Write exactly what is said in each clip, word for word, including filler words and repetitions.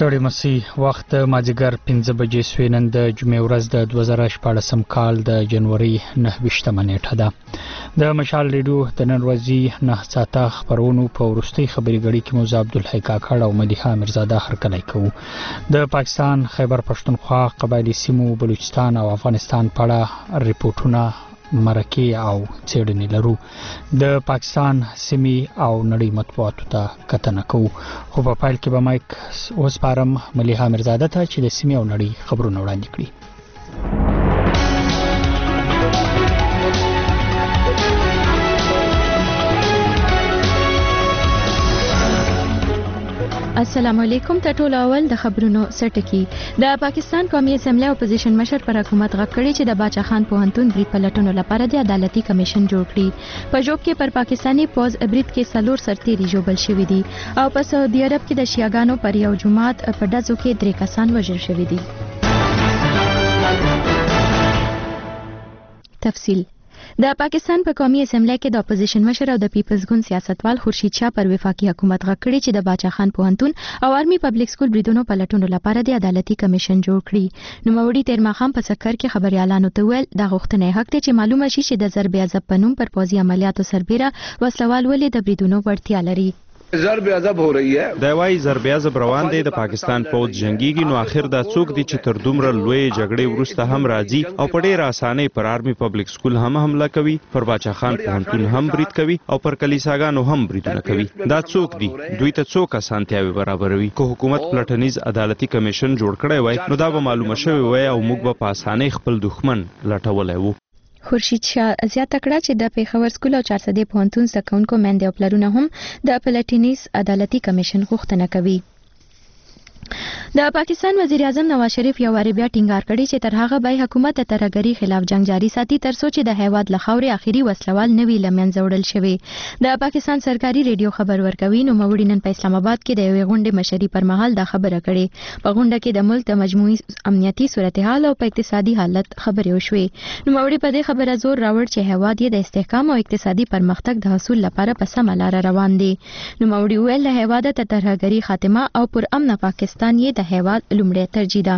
ستړي مسي وخت مازیګر پنځه بجې سوې. نن د جمعې ورځ د دوه زره شپاړسم کال د جنوري نهه ویشتمه نیټه ده. د مشال ریډیو د نن ورځې نه ساعته خبرونو په وروستۍ خبري غړي کې موږ عبدالحی کاکړ او مدیحه میرزاده هرکلی کوو. د پاکستان خیبر پښتونخوا قبایلی سیمو بلوچستان او افغانستان په اړه ریپورتونه مرکه او څېړنې لرو. د پاکستان سیمې او نړۍ مطبوعاتو ته کتنه کوو. خو په پایل کې به مایک وسپارم ملیحه میرزاده ته چې د سیمې او نړۍ خبرونه وړاندې کړي. السلام علیکم. ته ټول اول د خبرونو سرټکی. د پاکستان قومي اسمبلی اپوزیشن مشر پر حکومت غږ کړی چې د باچا خان پوهنتون برید پلټنو لپاره د عدالتي کمیشن جوړ کړي. په جوب کې پر پاکستانی پوز برید کې سلور سرتیري جوړل شوی دي او په سعودي عرب کې د شیعاګانو پر یو جماعت په ډزو کې درې کسان وژل شوی دي. تفصیل. د پاکستان په قومي اسمبلی کې د اپوزیشن مشر او د پیپلز ګوند سیاستوال خورشید شاه پر وفاقي حکومت غږ کړی چې د باچا خان پوهنتون او آرمي پبلک سکول بریدونو پلټنو لپاره د عدالتي کمیشن جوړ کړي. نوموړي تیر ماښام په سکر کې خبريالانو ته ویل د غوښتنې حق دی چې معلومه شي چې د ضرب عذاب په نوم پر پوځي عملیاتو سربېره وسلوال ولې د بریدونو وړتیا لري. ضرب عذاب هو رہی ہے. دا وايي ضرب عذاب روان دی. د پاکستان فوج جنگيږي نو اخر دا څوک دي چې تر دومره لوی جګړې وروسته هم راځي او په ډېر اسانه پر آرمي پبلک سکول هم حمله کوي، پر باچا خان پوهنتون هم برید کوي او پر کلیساګانو هم بریدونه کوي. دا څوک دي؟ دوی ته څوک اسانتیاوي برابروي؟ که حکومت پلټنیز عدالتي کمیشن جوړ کړی وای نو دا به معلومه شوی وای او موږ به په اسانه خپل دښمن لټولای وو. خورشید شاه زیاته کړه چې د پیښور سکول او چارسدې پوهنتون زده کوونکو میندې او پلرونه هم د پلټنیز عدالتي کمیشن غوښتنه کوي. د پاکستان وزیر اعظم نواز شریف یو واری بیا ټینګار کړی چې تر هغه به حکومت د ترهګرۍ خلاف جنگ جاري ساتي تر څو چې د هیواد له خاورې اخیری وسلوال نوي لمنځه وړل شوی. د پاکستان سرکاري ریډیو خبر ورکوي نو موري نن په اسلام آباد کې د یوې غونډې مشري پر مهال دا خبره کړې. په غونډه کې د ملک د مجموعي امنیتي صورتحال او په اقتصادي حالت خبرې وشوې. نو موري په دې خبره زور راوړ چې هیواد یې د استحکام او اقتصادي پرمختګ د حصول لپاره په سمه لار روان دی. نو موري ویل له هیواد ته ترهګرۍ خاتمه او پر امن پاکستان یې د هیواد لومړی ترجیح ده.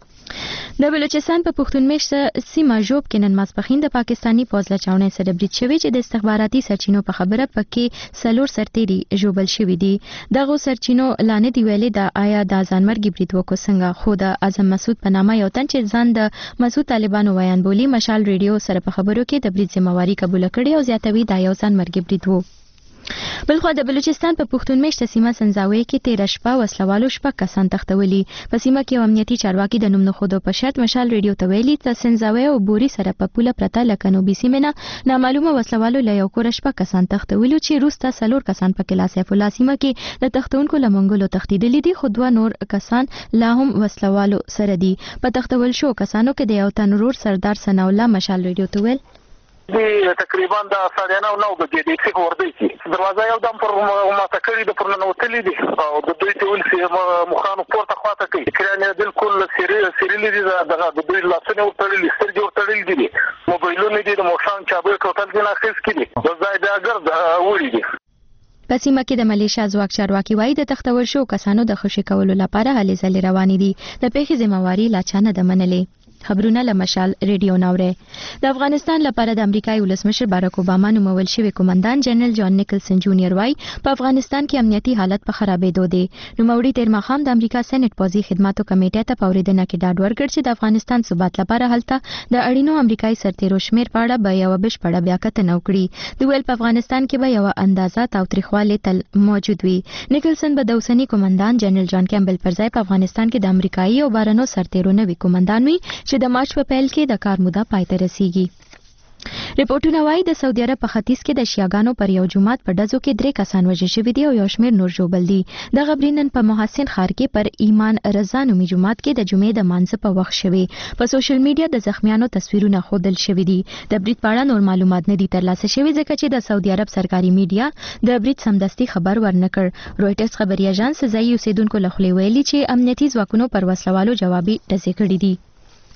د بلوچستان په پښتون میشته سیمه جوب کې نن ماسپښین د پاکستانی پوځ له چاونې سره برید شوی چې د استخباراتي سرچینو په خبره پکې سلور سرتیري ژوبل شوي دي. دغه سرچینو لاندې دی ویلي د آیا د ځانمرګي برید وکړو څنګه، خو د اعظم مسعود په نامه یو تن چې ځان د مسعود طالبانو ویان بولي مشال ریډیو سره په خبرو کې د برید ذمہواری قبول کړې او زیاتوي دا یو ځانمرګي برید وو. بلخو د بلوچستان په پښتون میشته سیمه سنځاوي کې تیر شپه وسلوالو شپږ کسان تختولي. په سیمه کې امنیتي چارواکي د نوم نخودو په شرط مشال ریډیو ته ویلي چې سنځاوي او بوري سره په پوله پرته لکه نو بي سیمه نه نامعلومه وسلوالو له یو کور شپږ کسان تختولي چې روسته سلور کسان په کلاس سیف الله سیمه کې د تختونکو لمنګلو تختیدلي دي، خو دوه نور کسان لا هم وسلوالو سره دي. په تختول شو کسانو کې د یو تنور سردار ثنا الله مشال ریډیو ته ویل دی تقریبا د ساړه نه نو بجې د څه ور دی دروازه یو دم پر ما تکړی د پرنه وتلې دي او د دوی ته ول سي مخانو پورته خواته کوي کرانه بالکل سری سریلی دي دغه د دوی لاسونه ورتړلې سترګې ورتړلې دي موبایلونه دي د موشان چابه کوتل کې ناخص کړي د ځای د اگر وړي دي. په سیمه کې د ملیشیا ځواک چارواکي وایي د تختول شو کسانو د خوشي کولو لپاره هلې ځلې روانې دي. د پیښې ذمہواری لا چا نه ده منلې. خبرونه له مشال ریډیو ناوړه. د افغانستان لپاره د امریکایي ولسمشر باراک اوباما نومول شوی قومندان جنرال جان نیکلسن جونیئر وایي په افغانستان کې امنیتي حالت په خرابېدو دی. نوموړي تیر ماښام د امریکا سېنات پوځي خدماتو کمیټې ته په اورېدنه کې ډاډ ورکړ چې د افغانستان ثبات لپاره هلته د اړینو امریکایي سرتیرو شمیر په اړه به یو بشپړه بیاکتنه وکړي. د ویل په افغانستان کې به یو اندازه تاوتریخوالی تل موجود وي. نیکلسن به د اوسني قومندان جنرال جان کیمبل پر ځای په افغانستان کې د امریکایي او بارنو سرتیرو نوي قومندان وي چې د مارچ په پیل کې د کار موده پای ته رسیږي. ریپورتونه وایي د سعودي عرب په ختیځ کې د شیعاګانو پر یو جماعت په ډزو کې درې کسان وژل شوي دي او یو شمېر نور ژوبل دي. دغه برید نن په محسن ښار کې پر ایمان رضا نومي جومات کې د جمعې د مانځه په وخت شوی. په سوشل میډیا د زخمیانو تصویرونه ښودل شوي دي. د برید په اړه نور معلومات نه دي ترلاسه شوي ځکه چې د سعودي عرب سرکاري میډیا د برید سمدستي خبر ورنه کړ. رویټرز خبري اژانس ځایي اوسیدونکو له خولې ویلي چې امنیتي ځواکونو پر وسلوالو جوابي ډزې کړې دي.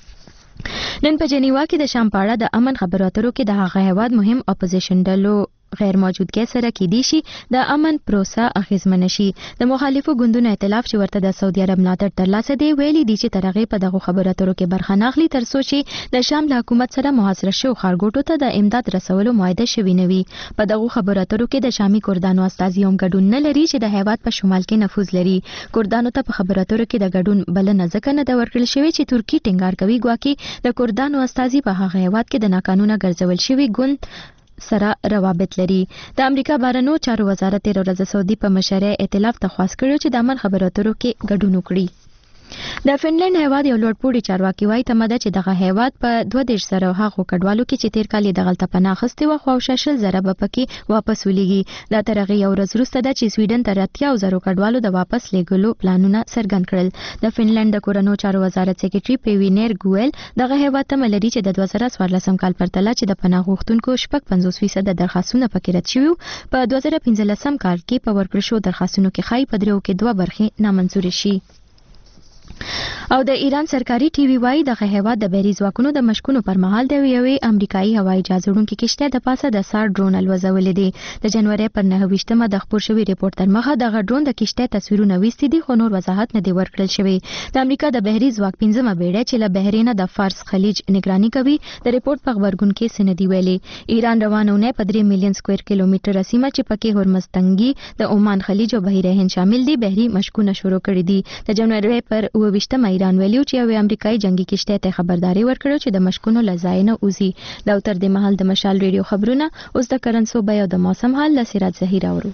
نن په جنیوا کې د شام په اړه د امن خبرو اترو کې د هغه هیواد مهم اپوزیشن ډلو غیر موجودګۍ سره کېدی شي د امن پروسه اغیزمنه شي. د مخالفو ګوندونو ائتلاف چې ورته د سعودي عرب ملاتړ ترلاسه دی ویلي دي چې تر هغې په دغو خبرو اترو کې برخه نه اخلي تر څو چې د شام له حکومت سره محاصره شوو ښارګوټو ته د امداد رسولو معاهده شوې نه وي. په دغو خبرو اترو کې د شامي کردانو استازي هم ګډون نه لري چې د هیواد په شمال کې نفوذ لري. کردانو ته په خبرو اترو کې د ګډون بلنه ځکه نه ده ورکړل شوې چې ترکي ټینګار کوي ګواکې د کردانو استازي په هغه هیواد کې د ناقانونه ګرځول شوي ګوند سره روابط لري. د امریکا بهرنیو چارو وزارت تېره ورځ سعودي په مشرۍ ائتلاف ته خواست کړی چې د امن خبرو اترو کې ګډون وکړي. د فنلند هیواد یو لوړپوړي چارواکي وایي تمه ده چې دغه هیواد په دوه دېرش زره هغو کډوالو کې چې تېر کال یې دغلته پناه اخیستې وه خواوشا شل زره به پکې واپس ولیږي. دا تر هغې یو ورځ وروسته ده چې سویډن تر اتیاو زرو کډوالو د واپس لیږلو پلانونه څرګند کړل. د فنلند د کورنیو چارو وزارت سکرټري پیوینیر ګویل دغه هیواد تمه لري چې د دوه زره څوارلسم کال پرتله چې د پناه غوښتونکو شپږ پنځوس فیصده درخواستونه پکې رد شوي په دوه زره پنځلسم کال کې په ورکړل شوو درخواستونو کې ښایي په دریو کې دوه برخې نامنظورې شي. او د ایران سرکاري ټي وي وایي دغه هیواد د بحري ځواکونو د مشکونو پر مهال د یوې امریکایي هوایي جهاز وړونکې کشتۍ د پاسه د سار ډرون الوځولې دي. د جنوري پر نهه ویشتمه د خپور شوي ریپورټ تر مخه دغه ډرون د کشتۍ تصویرونه ویستي دي خو نور وضاحت نه دی ورکړل شوی. د امریکا د بحري ځواک پنځمه بیړۍ چې له بحرینه د فارس خلیج نگراني کوي د ریپورټ په خبرګون کې څه نه دي ویلي. ایران روانه اونۍ په درې میلیون سکویر کیلومتره سیمه چې پکې هرمز تنګي د عمان خلیج او بحیره هند شامل دي بحري مشکونه شروع کړي دي. د جنوري پر اوه ویشتمه ایران ویلي چې یوې امریکایي جنگي کشتۍ ته خبرداري ورکړه چې د مشکونو له ځای نه وځي. دا تر دې مهال د مشال ریډیو خبرونه اوس د کرنسو بیه او د موسم حال له سراج زهیر اورو.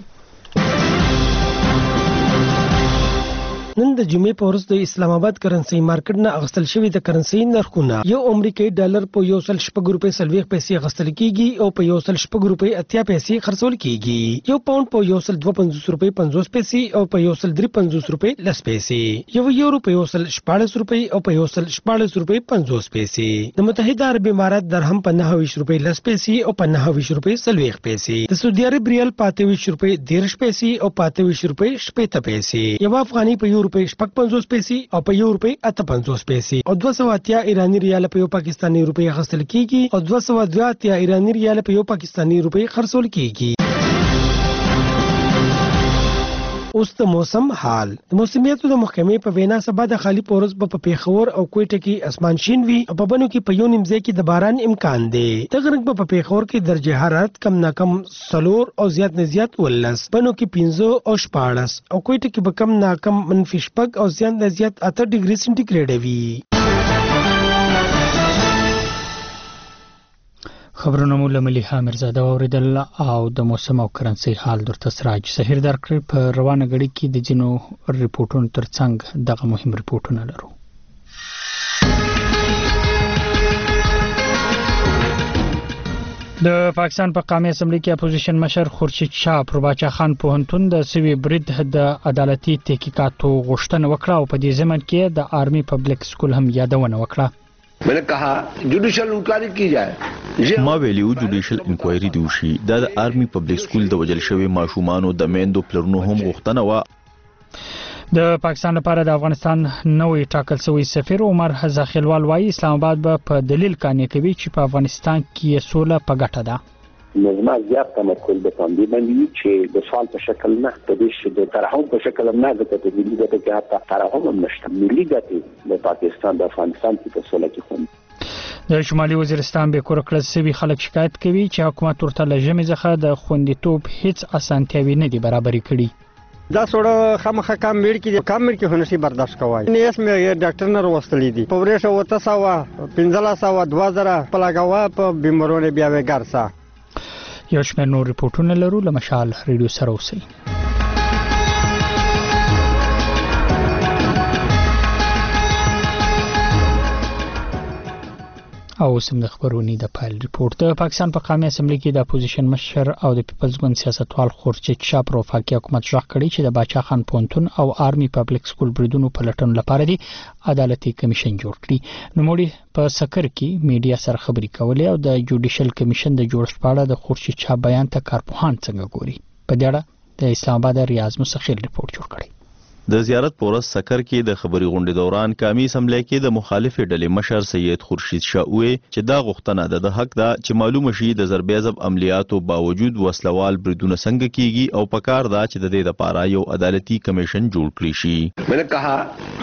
نن د جمعې په ورځ د اسلام آباد کرنسي مارکیټ نه اغستل شوی د کرنسي نرخونه یو امریکایي ډالر په یو سل شپږ روپۍ څلوېښت پیسې اغستل کیږي او په یو سل شپږ روپۍ اتیا پیسې خرڅول کیږي. یو پاوند په یو سل دوه پنځوس روپۍ پنځوس پیسې او په یو سل درې پنځوس روپۍ لس پیسې. یو یورو په یو سل شپاړس روپۍ او په یو سل شپاړس روپۍ پنځوس پیسې. د متحده عرب امارات درهم په نهه ویشت روپۍ لس پیسې او په نهه ویشت روپۍ څلوېښت پیسې. د سعودي عرب ریال په اته ویشت روپۍ دېرش پیسې او په اته ویشت روپۍ شپېته پیسې. یو افغاني په یو روپۍ شپږ پنځوس پیسې او په یو روپۍ اته پنځوس پیسې او دوه سوه اتیا ایراني ریال په یو پاکستاني روپۍ اخیستل کیږي او دوه سوه دوه اتیا ایراني ریال په یو پاکستاني روپۍ خرڅول کیږي. اوس د موسم حال. د موسمیاتو د محکمې په وینا سبا د خالي پورز په پیښور او کوټه کې اسمان شین وي او په بنو کې په یو نیم ځای کې د باران امکان دی. د غرنګ په پیښور کې درجه حرارت کم نه کم سلور او زیات نه زیات ولس، بنو کې پنځه او شپاړس او کوټه کې به کم نه کم منفي شپږ او زیات نه زیات اته ډیګري سنټیګریډ وي. خبرونه مو له ملیحه میرزاده واوریدل او د موسم او کرنسي حال درته سراج زهیر درکړ. په روانه غړي کې د جنو ریپورتونو ترڅنګ دغه مهم ریپورتونه لرو. د پاکستان په قومي اسمبلی کې اپوزیشن مشر خورشید شاه پر باچا خان پوهنتون د سوي برید د عدالتي تحقیقاتو غوښتنه وکړه او په دې ضمن کې د آرمي پبلک سکول هم یادونه وکړه. मैंने कहा judicial inquiry की जाए. ما ویلیو جوډیشل انکوایری دی وشي. دا د آرمي پبلک سکول د وجل شوی ماشومانو د میندو پلرونو هم غوښتنه و. د پاکستان لپاره د افغانستان نوې ټاکل شوی سفیر عمر زاخیلوال وايي اسلام آباد به په دلیل قانع کوي چې په افغانستان کې سوله په ګټه ده. نظمه زیات تمرکز به باندې باندې چې د سوال په شکل نه د دې د ترحم په شکل نه د تدبیري ګټه کې حتی ترحم هم نشته. ملي ګټې د پاکستان د افغانستان په سوله کې خوند. د شمالي وزیرستان به کور کړل سوي خلک شکایت کوي چې حکومت ورته له ژمي څخه د خوندیتوب هیڅ اسانتیاوي نه دي برابرې کړي. دا سوړه خامخا کام میډ کې کام میډ کې هنرسي برداشت کوي. نه اس مې ډاکټر نه وروستلې دي په ورشه وته سوا پنځلا سوا دوه زره پلاګوا په بیمارونه بیا وګرسا. یو شمېر نور ریپورتونه لرو. له مشال ریډیو سره اوسئ. او سم د خبرونې د پایل ریپورت. د پاکستان په قومي اسمبلی کې د اپوزیشن مشر او د پیپلز ګوند سیاستوال خورشید شاه پر وفاقي حکومت ژغ کړی چې د باچا خان پوهنتون او آرمي پبلک سکول بریدونو په لټون لپاره دی عدالتي کمیشن جوړ کړي. نوموړي په سکر کې میډیا سره خبرې کولې او د جوډیشل کمیشن د جوړښت په اړه د خورشید شاه بیان ته کارپوهان څنګه ګوري. په دې اړه د اسلام آباد ریاض مستقل ریپورت جوړ کړی. د زیارت پورس سکر کې د خبري غونډې دوران قومي اسمبلی کې د مخالفې ډلې مشر سید خورشید شاه وې چې دا غوښتنه ده د حق ده چې معلومه شي د ضربېزب عملیاتو باوجود وسلوال بریدونه څنګه کیږي او پکار ده چې د دې لپاره یو عدالتي کمیشن جوړ کړی شي. मैंने कहा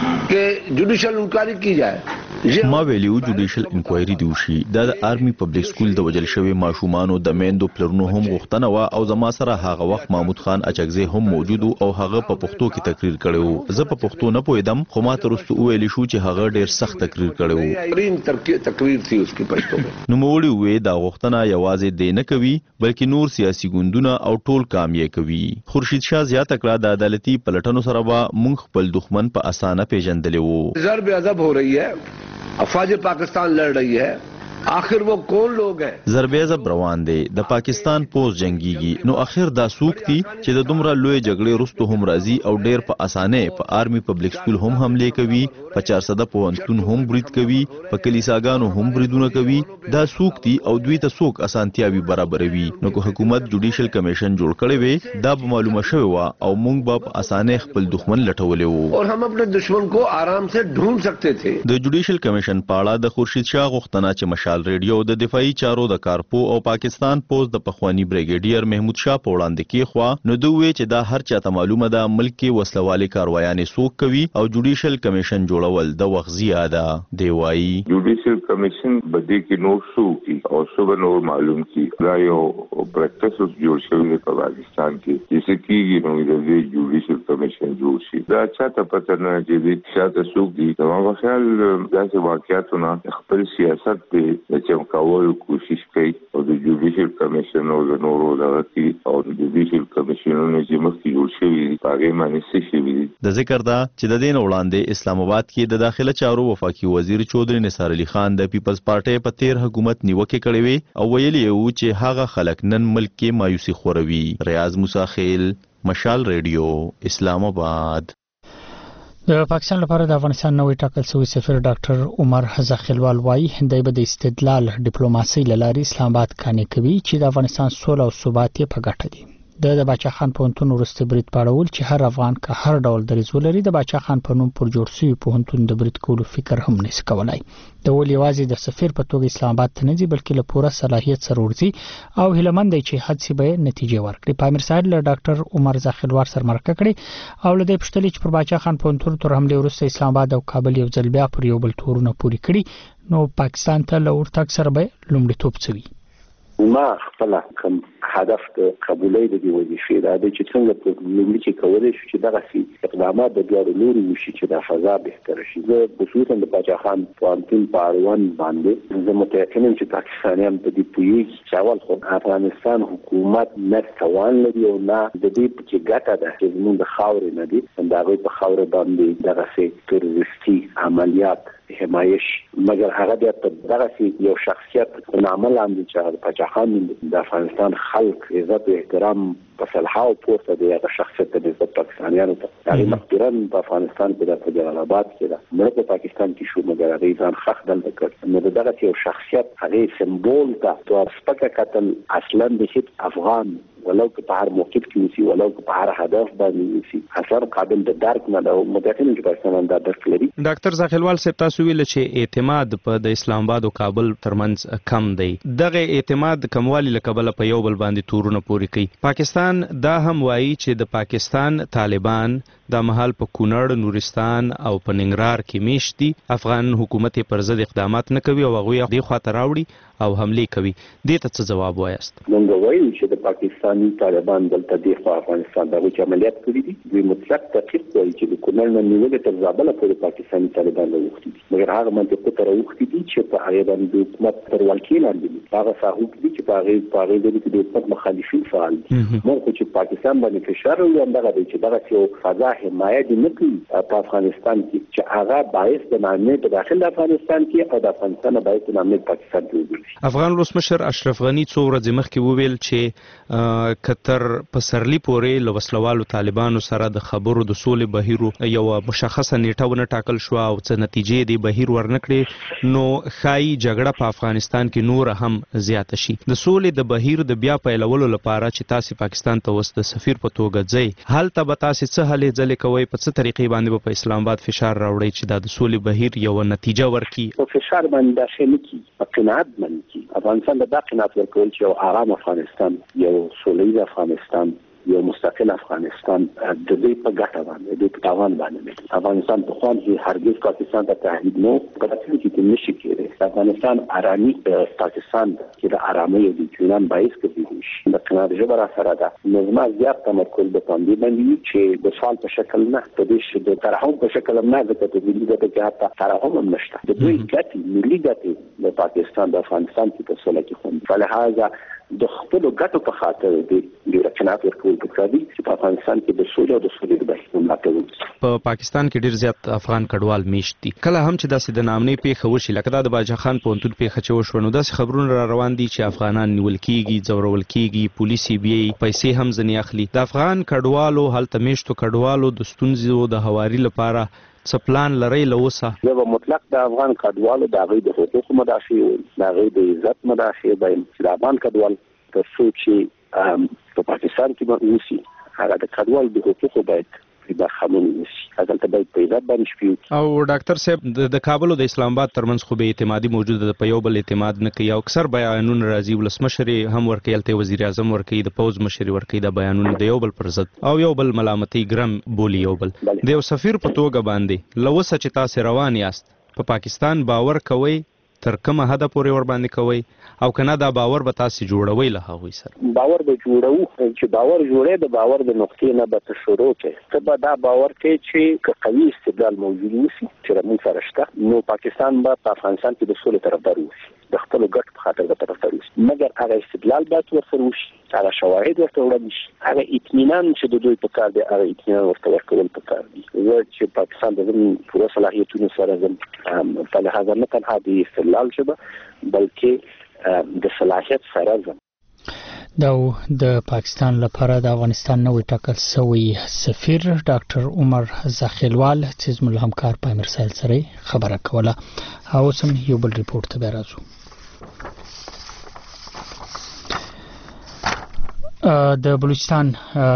कि जुडिशियल इंक्वायरी की जाए. ما ویلیو جوډیشل انکوایری دی وشي. دا د آرمي پبلک سکول د وجل شوی ماشومانو د میندو پلرونو هم غوښتنه وا او زما سره هغه وخت محمود خان اچکزی هم موجود او هغه په پښتو کې تقریر کړو. زه په پښتو نه پوهیدم خو ما تر اوسه ویل شو چې هغه ډیر سخت تقریر کړو. تقریر ثي اس کی پښتو میں. نو موړي وې دا غوښتنه یوازې دی نه کوي بلکې نور سیاسي ګوندونه او ټول کام یې کوي. خورشید شاه زیاته کړه د عدالتي پلټنو سره به مونږ خپل دښمن په اسانه پیژندلې وو. ضرب عذاب हो रही है, अफवाज पाकिस्तान लड़ रही है, आखिर वो कौन लोग हैं. ضربېزب روان دی د پاکستان پوز جنگيږي نو اخر دا سوق دي چې د دومره لوی جګړې رستو هم راځي او ډېر په اسانه په آرمي پبلک سکول هم حمله کوي, په چار سده پوهنتون هم برید کوي, په کلیساګانو هم بریدونه کوي. دا سوق دي او دوی ته سوق اسانتیاوي برابروي. نو که حکومت جوډیشل کمیشن جوړ کړي وي دا به معلومه شوی و او موږ به په اسانه خپل دښمن لټولې وو और हम अपने दुश्मन को आराम से ढूंढ सकते थे. د جوډیشل کمیشن پاړه د خورشید شاه غوښتنه چې مشال ریډیو د دفاعي چارو د کارپو او پاکستان پوز د پخوانی بریګیډیر محمود شاه په وړاندې کې خو نو دوی چې دا هر چاته معلومه ده ملک کې وسلوالي کاروایانې سوق کوي او جوډیشل کمیشن جوړول د وخت زیاده دی وایي. جوډیشل کمیشن بده کې نور شو کی او شو نور معلوم کی دا یو پریکټس جوړ شوی په پاکستان کې چې کیږي نو د جوډیشل کمیشن جوړ شي. دا چاته پته نه چې د شاته سوق دي نو په خیال داسې واقعیتونه خپل سیاست په چمکاول کوشش کوي او د جوډیشل کمیشن او د نورو دغه او د جوډیشل کمیشنونو چې مخکې جوړ شوي دي هغه باندې څه شوي دي. د ذکر ده چې د دین وړاندې اسلام آباد کې د داخله چارو وفاقي وزیر چودري نثار علي خان د پیپلز پارټي په تیر حکومت نیوکه کړې وي او ویلي وو چې هغه خلک نن ملک کې مایوسي خوروي. ریاض موسی خیل, مشال ریډیو, اسلام آباد. د پاکستان لپاره د افغانستان نوې ټاکل شوی سفیر ډاکټر عمر زاخیلوال وایي د به د استدلال ډیپلوماسي لاري اسلام آباد کانې کوي چې د افغانستان سوله او ثبات یې په ګټه دي. د د باچا خان پوهنتون وروسته برید پاړول چې هر افغان که هر ډول دریځ ولري د باچا خان په نوم پر جوړ شوی پوهنتون د برید کولو فکر هم نشي کولای. د ول یوازې د سفیر په توګه اسلام آباد ته نه ځي بلکې له پوره صلاحیت سره ورځي او هیلمند دی چې حد سی به نتیجه ورکړي. پامیر صاحب له ډاکټر عمر زاخیلوال سره مرکه کړي او له دې پښتلې چې پر باچا خان پوهنتون تر حمله وروسته اسلام آباد او کابل یو ځل بیا پر یو بل تورونه پوری کړي نو پاکستان ته له ورتګ سره به لومړیتوب څوي. ما خپل کوم هدف د قبولۍ د دی وظیفې دا د چې څنګه په لومړي کې کولای شو چې دغه سي اقدامات د بیا لوري وشي چې د فضا بهتر شي. زه خصوصا د باچا خان پوهنتون په اړوند باندې زه متأکد یم چې پاکستانیان په دې پوهیږي چې اول خو افغانستان حکومت نه توان لري او نه د دې په کې ګټه ده چې زموږ د خاورې نه دي د هغوی په خاوره باندې دغه سي تروریستي عملیات حمایش مګر هغه د دغه یو شخصیت په نامه لاندې چې باچا خان د افغانستان خلک عزت او احترام په صلحه او پورته دی هغه شخصیت د عزت پاکستانیانو ته هغه مخکرا په افغانستان کې د جلال آباد کې ده مړ په پاکستان کې شو مګر هغه ځان خخ دلته کړ نو دغه یو شخصیت هغه سمبول ته تو سپکه قتل اصلا د هیڅ افغان ولو که په هر موقف کې وسی ولو که په هر هدف باندې وسی اثر قابل د درک نه ده متأکد چې پاکستان دا درک لري. ډاکټر زاخیلوال صاحب تاسو ویل چې اعتماد په د اسلام آباد او کابل ترمنځ کم دی. دغه اعتماد کموالی له کبله په یو بل باندې تورونه پوری کوي. پاکستان دا هم وایي چې د پاکستان طالبان د مهال په کونړ, نورستان او په ننګرهار کې میشت دي. افغان حکومت پر ضد اقدامات نه کوي او هغه د خواته راوړي او حمله کوي. دې ته څه جواب وایست؟ موږ وایو چې د پاکستاني طالبان دلته د افغانستان دغه عملیات کړی دي. دوی مطلق تحقیق کوي چې د کونړ نه نیولې تر زابل پورې پاکستاني طالبان راوښتي دي مګر هغه منطقه ته راوښتي دي چې په هغه باندې حکومت پر ولکې لاندې دي. هغه صاحب دي چې په هغه په هغه د حکومت مخالفین فعال دي. موږ چې پاکستان باندې فشار ولاندې دغه چې دغه یو فضا حمایت نه کوي په افغانستان کې چې هغه باعث د نامې په داخل افغانستان کې او د افغانستان باعث د نامې پاکستان کې وګرځي. افغان ولسمشر اشرف غنی څو ورځې مخکې وویل چې کتر په سرلی پورې له وسلوالو طالبانو سره د خبرو د سولې بهیر یو مشخصه نیټه ونه ټاکل شو او څه نتیجې دی بهیر ورنکړي نو خای جګړه په افغانستان کې نور هم زیاته شي. د سولې د بهیر د بیا پیلولو لپاره چې تاسو پاکستان ته وست سفیر په توګه ځئ هلته به تاسو څه هلې ځلې عمل کوي په څه طریقې باندې په اسلام آباد فشار راوړي چې دا د سولې بهیر یو نتیجه ورکړي؟ په فشار باندې داخلي کی په قناعت باندې کی افغانستان د قناعت ورکول چې یو آرام افغانستان، یو سولې افغانستان، یو مستقل افغانستان د دې په ګټه باندې د تاوان باندې افغانستان په خوان کې هرګز پاکستان ته تهدید نو غواړي چې د نشي کېږي افغانستان آرامي د پاکستان کې د آرامۍ او د اطمینان باعث کېږي د قناعت ژبه سره ده نظم زیات تمرکز د باندې باندې چې د سوال په شکل نه د دې د ترحم په شکل نه د تبدیلی د کې حتی ترحم هم نشته د دوی ګټي ملي ګټي د پاکستان د افغانستان په سوله کې خو فلهذا د خپل ګټو په خاطر د قناعت ورکول پکاري چې په افغانستان کې د سولې او د سولې د بحث ملاتړ په پاکستان کې ډیر زیات افغان کډوال میشت دي. کله هم چې داسې د نامنې پیښه وشي لکه د باچا خان پوهنتون پیښه چې وشوه نو داسې خبرونه را روان دي چې افغانان نیول کېږي، ځورول کېږي، پولیسي بیا پیسې هم ځنې اخلي. د افغان کډوالو هلته میشتو کډوالو د ستونزو د هواري لپاره څه پلان لري لوسه؟ یو مطلق د افغان کډوالو د غوښتنې د حقوقو مدافع او د غوښتنې د عزت مدافع باید چې د افغان کډوال تر څو چې په پاکستان کې باندې وسی هغه د کډوال د حقوقو باید د خمون وسی هغه ته باید پیدا باندې شپې. او ډاکټر صاحب د کابل او د اسلام آباد ترمنځ خو به اعتمادي موجوده ده، په یو بل اعتماد نه کوي او اکثر بیانونه راځي ولسمشر هم ورکوي، الته وزیر اعظم ورکوي، د پوز مشر ورکوي، د بیانونه د یو بل پر ضد او یو بل ملامتي ګرم بولی یو بل د یو سفیر په توګه باندې لوسه چې تاسو روان یاست په پاکستان باور کوي تر کومه حد پورې ور باندې کوي او کنه دا باور به تاسو جوړوي له هغوی سره؟ باور به جوړو چې باور جوړې د باور د نقطې نه به شروع کې ته به دا باور کې چې قوي استدلال موجود وي چې موږ سره شته نو پاکستان به په افغانستان کې د سولې طرفدار وي د خپل ګټ په خاطر د طرفدار وي مګر هغه استدلال به ورسره وشي هغه شواهد ورته وړاندې شي هغه اطمینان چې د دوی په کار دی هغه اطمینان ورته ورکول په کار دي چې پاکستان د پوره صلاحیتونو سره زم په لحاظ نه تنها د استدلال شبه بلکې د صلاحیت سره زم دا د پاکستان لپاره د افغانستان نوې ټاکل شوی سفیر ډاکټر عمر زاخیلوال چې زموږ همکار په مرسل سره خبره کوله. او سم یو بل ریپورت ته راځو. د بلوچستان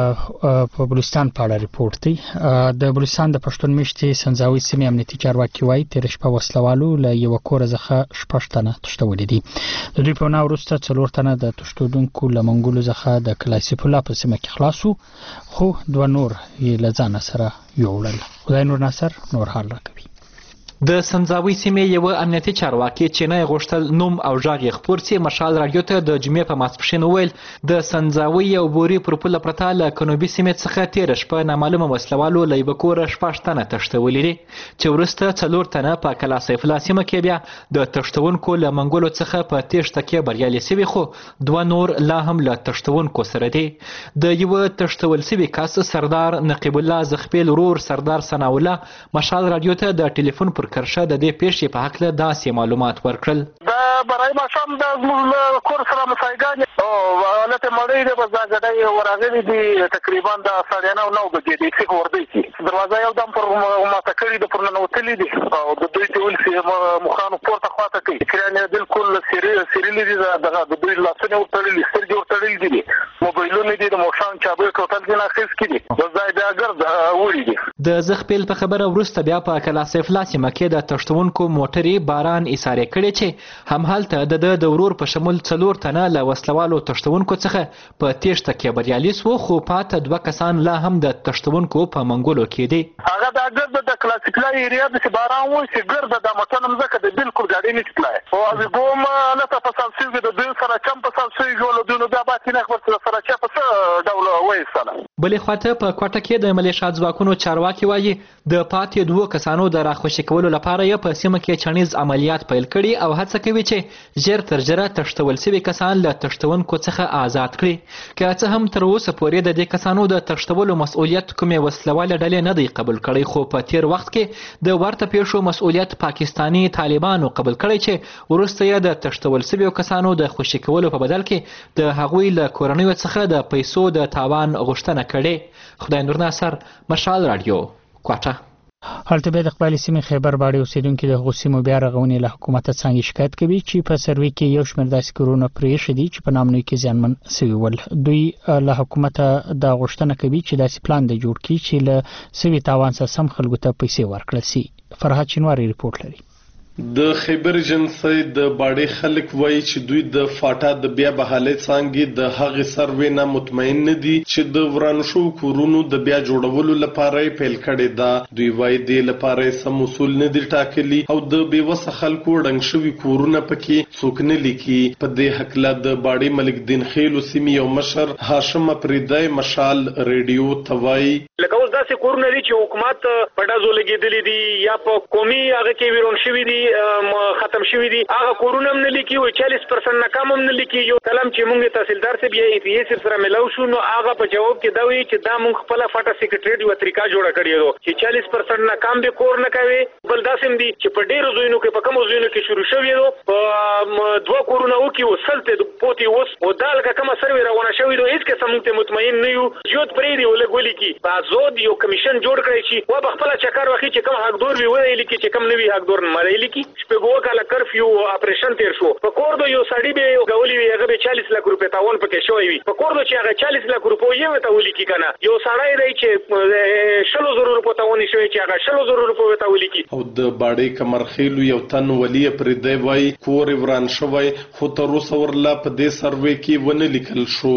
په بلوچستان په اړه ریپورت دی. د بلوچستان د پښتون میشتې سنځاوي سیمې امنیتي چارواکي وایي تیر شپه وسلوالو له یو کور څخه شپږ تنه تښتولي دي. د دوی په وینا وروسته څلور تنه د تښتېدونکو له منګولو څخه د کلاسیف الله په سیمه کې خلاص وو خو دوه نور یې له ځانه سره یوړل. خدای نور ناصر نور حال راکوي. د سنځاوي سیمې یو امنیتي چارواکي چې نه غوښتل نوم او ژغ یې خپور سي مشال رادیو ته د جمعې په ماسپښین وویل د سنځاوي یو بوري پر پوله پرته له جنوبي سیمې څخه تیر شپه نامعلومه وسلوالو له یوه کوره شپږ تنه تښتولي دي چې وروسته څلور تنه په کلا سیف الله سیمه کې بیا د تښتونکو له منګولو څخه په تېښته کې بریالي سوي خو دوه نور لا هم له تښتونکو سره دي. د یوه تښتول سوي کس سردار نقیب الله زخپیل ورور سردار ثناء الله مشال رادیو ته د ټلیفون پر کرشه د دې پیښې په هکله داسې معلومات ورکړل. د برای ماښام د زموږ کور سره مسایګانې او حالت مړۍ د بزاګډۍ ورغلي دي تقریبا د ساړه نو نو بجې دي چې وردی کې دروازه یو دم پر ماته کړي د پر ننوتلي دي او د دوی ټول سي مخانو پورته خواته کوي کړي بالکل سری سریلي دي دغه د دوی لاسونه ورتړلي سترګې ورتړلي دي موبایلونه دي د موشان چابې کوتل دي نه خېس کړي د ځای د اگر وړي دي. د زخپیل په خبره وروسته بیا په کلا سیف الله سیمه کې د تښتونکو موټرې باران ایسارې کړې چې همهلته د د ورور په شمول څلور تنه له وسلوالو تښتونکو څخه په تېښته کې بریالي سو خو پاته دوه کسان لا هم د تښتونکو په منګولو کې دي. هغه د ګرد د کلاسیکلای ایریا د باران وای چې ګرد د متن مزکه د بالکل ګاډي نه تلای او از ګوم نه ته په سلسله د دوی سره کم په سلسله جوړ دونو د باتینه خبر سره چې په ډول وای سره بلې خواته په کوټه کې د ملیشا ځواکونو چارواکي وایي د پاتې دوه کسانو د راخوشي کولو لپاره یې په سیمه کې چڼیز عملیات پیل کړي او هڅه کوي چې ژر تر ژره تښتول سوي کسان له تښتونکو څخه آزاد کړي. که څه هم تر اوسه پورې د دې کسانو د تښتولو مسؤلیت کومې وسلواله ډلې نه دی قبول کړی خو په تیر وخت کې د ورته پیښو مسؤلیت پاکستانی طالبانو قبول کړی چې وروسته یې د تښتول سویو کسانو د خوشي کولو په بدل کې د هغوی له کورنیو څخه د پیسو د تاوان غوښتنه کړې. خدای نور ناصر مشال رادیو کوټه. هلته به د خپل سیمې خیبر باډي اوسیدونکو د غوسیمو بیا رغونې له حکومت څخه شکایت کوي چې په سروي کې یو شمېر داسې کورونه پرې شدي چې په نامنوي کې ځانمن سوي ول. دوی له حکومت د غوښتنه کوي چې داسې پلان د جوړ کړي چې له سوي تاوان څخه سم خلکو ته پیسې ورکړل شي. فرحات شینواری ریپورت لري. د خیبر ایجنسی د باډي خلک وایي چې دوی د فاټا د بیا بحالۍ څانګې د هغې سروې نه مطمئن نه دي چې د ورانو شوو کورونو د بیا جوړولو لپاره یې پیل کړې ده. دوی وایي دې لپاره یې سم اصول نه دي ټاکلي او د بېوسه خلکو ړنګ شوي کورونه پکې څوک نه لیکي. په دې هکله د باډي ملک دین خیلو سیمې یو مشر هاشم افریدی مشال ریډیو ته وایي لکه اوس داسې کورونه دي چې حکومت په ډزو لګېدلي دي یا په قومي هغه کې ویرون شوي دي ختم شوی دي. هغه کورونه هم نه لیکي او چالیس پرسنټ نه کم هم نه لیکي. یو کلم چې موږ تحصیلدار صاحب یا ای پی ایس سره ملاو شو نو هغه په جواب کې دا وی چې دا موږ خپل فاټا سیکریټریټ یو طریقه جوړه کړې ده چې چالیس پرسنټ نه کم به کور نه کوي. بل داسې دي چې په ډیرو ځایونو کې په کوم ځایونو کې شروع شوی ده په دوه کورونه وکي وسلته د پوتي وس او دا لکه کومه سروي روانه شوی ده هیڅ کس موږ ته مطمئن نه یو. جوړ پرې دی ولګولې کی بازود یو کمیشن جوړ کړی چې و بخپل چکر وخی چې کوم حقدار وي ویل کی چې کوم نوی حقدار نه مړی لیکي. شپږ کاله کرفیو اپریشن تیر شو. په کوردو یو سړی به غولي وي هغه به چالیس لک روپے تاوان پکې شوی وي. په کوردو چې هغه چالیس لک روپے یې ته ولي کی کنه یو سړی دی چې شلو زرو روپے تاوان شوی چې هغه شلو زرو روپے ته ولي کی. او د باډي کمرخیلو یو تن ولی پر دی وای کور وران شوی خو تر اوسه ورلا په دې سروې کې ونه لیکل شو.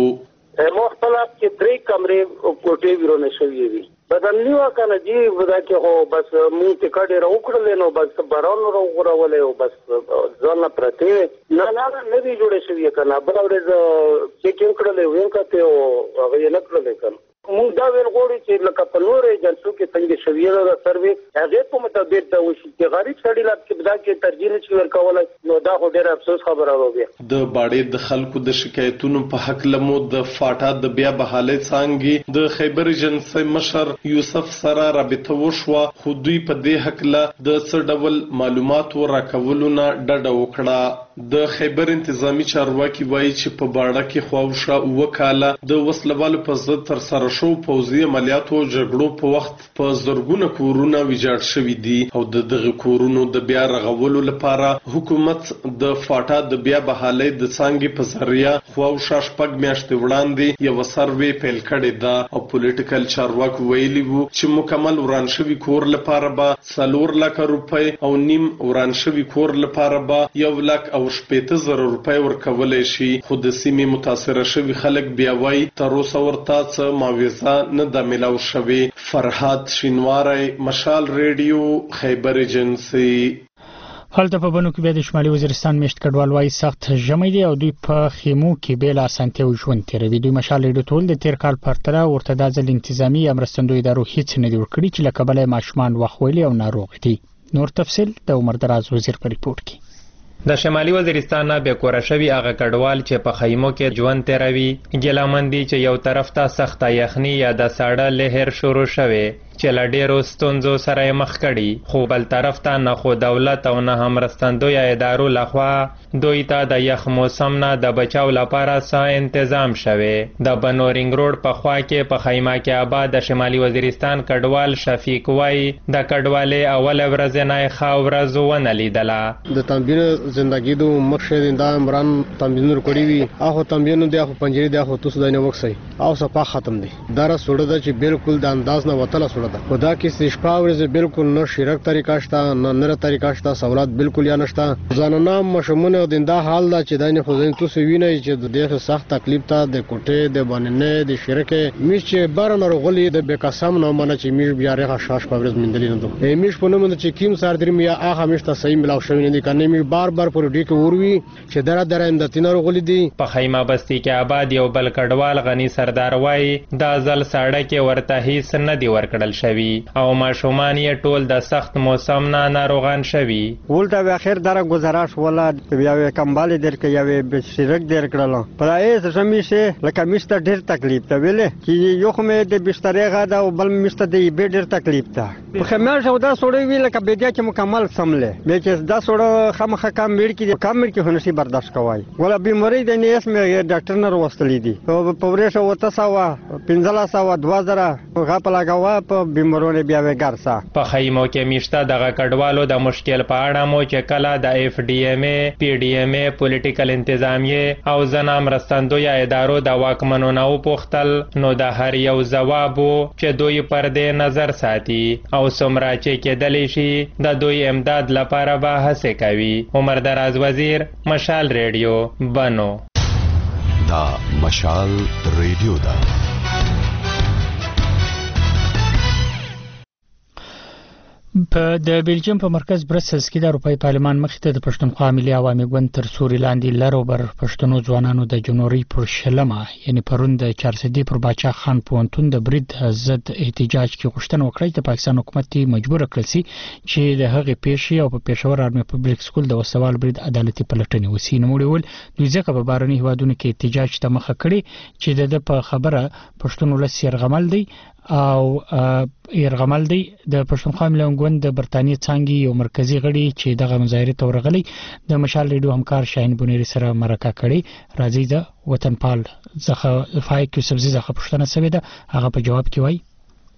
مختلف کې درې کمرې کوټې ورونه شوې دي. بدل نیو کنه جی ودا کې هو بس مو ته کډه راو کړل نو بس بارون راو غوړولې او بس ځان پرته نه نه نه دی جوړې شوی کنه بل ورځ چیکینګ کړل وین کته او هغه یې نه کړل کنه موږ دا ویل غواړو چې لکه په نورې ایجنسیو کې څنګه شوی دا سروې هغه په مطابق دا وشي چې غریب سړی لا کې بدا کې ترجیح نشي ورکولای نو دا خو ډېر افسوس خبره راوي. د باډي د خلکو د شکایتونو په حق لمو د فاټا د بیا بحالۍ څانګې د خیبر ایجنسی مشر یوسف سره رابطه وشوه خو دوی په دې حق له د څه ډول معلوماتو راکولو نه ډډه وکړه. د خیبر انتظامی چارواکي وایي چې په باډه کې خواوشا وکاله د وسلوالو په ضد تر سره شو پوځي عملیاتو جګړو په وخت په زرګونه کورونه ویجاړ شوي دي او د دغه کورونو د بیا رغولو لپاره حکومت د فاټا د بیا بحالۍ د څانګې په ذریعه خواوشا شپږ میاشتې وړاندې یو سروې پیل کړې ده او پولیټیکل چارواکو ویلي وو چې مکمل وران شوي کور لپاره به څلور لکه روپۍ او نیم وران شوي کور لپاره به یو لک او شپېته زره روپۍ ورکولی شي. خو د سیمې متاثره شوي خلک بیا وایي تر اوسه ورته څه معاوضه نه ده میلاو شوې. فرحات شینواری مشال ریډیو خیبر ایجنسی. هلته په بنو کې بیا د شمالي وزیرستان میشت کډوال وایي سخت ژمی دی او دوی په خیمو کې بې له اسانتیاو ژوند تېروي. دوی مشال ریډیو ټول د تېر کال پرتله ورته دا ځل انتظامي یا مرستندویو ادارو هیڅ نه دي ورکړي چې له کبله یې ماشومان وخویلي او ناروغ دي. نور تفصیل د عمر دراز وزیر په ریپورت کې. د شمالي وزیرستان نه بې کوره شوي هغه کډوال چې په خیمو کې ژوند تېروي ګیلهمن دي چې یو طرف ته سخته یخني یا د ساړه لهر شروع شوی چې له ډېرو ستونزو سره یې مخ کړي خو بل طرف ته نه خو دولت او نه هم مرستندویه ادارو لخوا دوی ته د یخ موسم نه د بچاو لپاره څه انتظام شوی. د بنو رینګ روډ په خوا کې په خیمه کې آباد د شمالي وزیرستان کډوال شفیق وایي د کډوالۍ اوله ورځ نه یې ښه ورځ ونه لیدله. د تنبین زندگی دو مخشد دا عمران تنبین کړی وي هغه تنبین دی خو پنجری دی خو تاسو دنه وکسي او صفه ختم دی دا را سوړه د چې بالکل د انداز نه وتله سوړه ده. خدا کې شپه ورځ بالکل نه شرک طریقه شته نه نره طریقه شته سہولت بالکل یا نشته. ځانونه مشمونه د دا حال دا چې دنه خو زین تاسو وینئ چې د ډېر سخت تکلیف ته د کوټه د باندې د شرک میش چې بارن رغلی د بکاسم نه منه چې میش بیا رغه شاش په ورځ مندلې نه دوه میش په نوم چې کیم سار دریم یا هغه میش ته صحیح ملاو شوی نه دي کنه میش بار بار پر ډی کې وروي چې درا درا اندتینه رغلی دي. په خیمه بستی کې آباد یو بل کډوال غنی سردار وای دا ځل ساړه کې ورته هیڅ نه دی ورکړل شوی او ماشومان یې ټول د سخت موسم نه ناروغان شوی. ولته به اخر دره گزارش ولا بیا کمبالي در کې یو به شرک در کړل پر ایس زمیشه لکه میسته ډیر تکلیف ته ویلې چې یو خو مې د بسترې غاده او بل میسته د به ډیر تکلیف ته په خمر شو دا سوړی وی لکه بیا چې مکمل سمله به چې دا سوړ خامخ کم مړ کې کم مړ کې هنسي برداشت کوي ولا بیماری د نیس مې ډاکټر نه وروستلې دي په ورې شو وته ساوا پنځلا ساوا دوه زره غا په لګاوه په بیمارونه بیا وګرسا. په خیمو کې میشته دغه کډوالو د مشکل په اړه مو چې کله د اف ډي ایم ای، پی ډي ایم ای، پولیټیکل انتظامیه او ځنا مرستندویه ادارو د واکمنو نه وپوښتل نو د هر یو ځواب چې دوی پر دې نظر ساتي او څومره چې کېدلی شي د دوی امداد لپاره به هڅې کوي. عمر دراز وزیر، مشال ریډیو، بنو. دا مشال ریډیو ده. په د بیلجیم په مرکز برسلز کې د اروپای پارلمان مخې ته د پښتونخوا ملي عوامي ګوند تر سوري لاندې لر او بر پښتنو ځوانانو د جنوري پر شلمه یعنی پرون د چارسدي پر باچا خان پوهنتون د برید ضد احتجاج کې غوښتنه وکړه چې د پاکستان حکومت مجبور کړل شي چې د هغې پیښې او په پېښور آرمي پبلک سکول د وسوال برید عدالتي پلټنې وسی. نو وړول دوی ځکه په بارني هوادونو کې احتجاج ته مخه کړي چې د په خبره پښتون ولس يرغمل دی او يرغمل دی. د پښتونخوا ملي ګوند د برتانیې څنګه یو مرکزی غړي چې دغه مظاهره ته ورغلي د مشال ریډیو همکار شاهین بونیری سره مرکه کړي. راځي د وطن پال څخه فایق سبزی څخه پښتنه سوي ده هغه په جواب کې وایي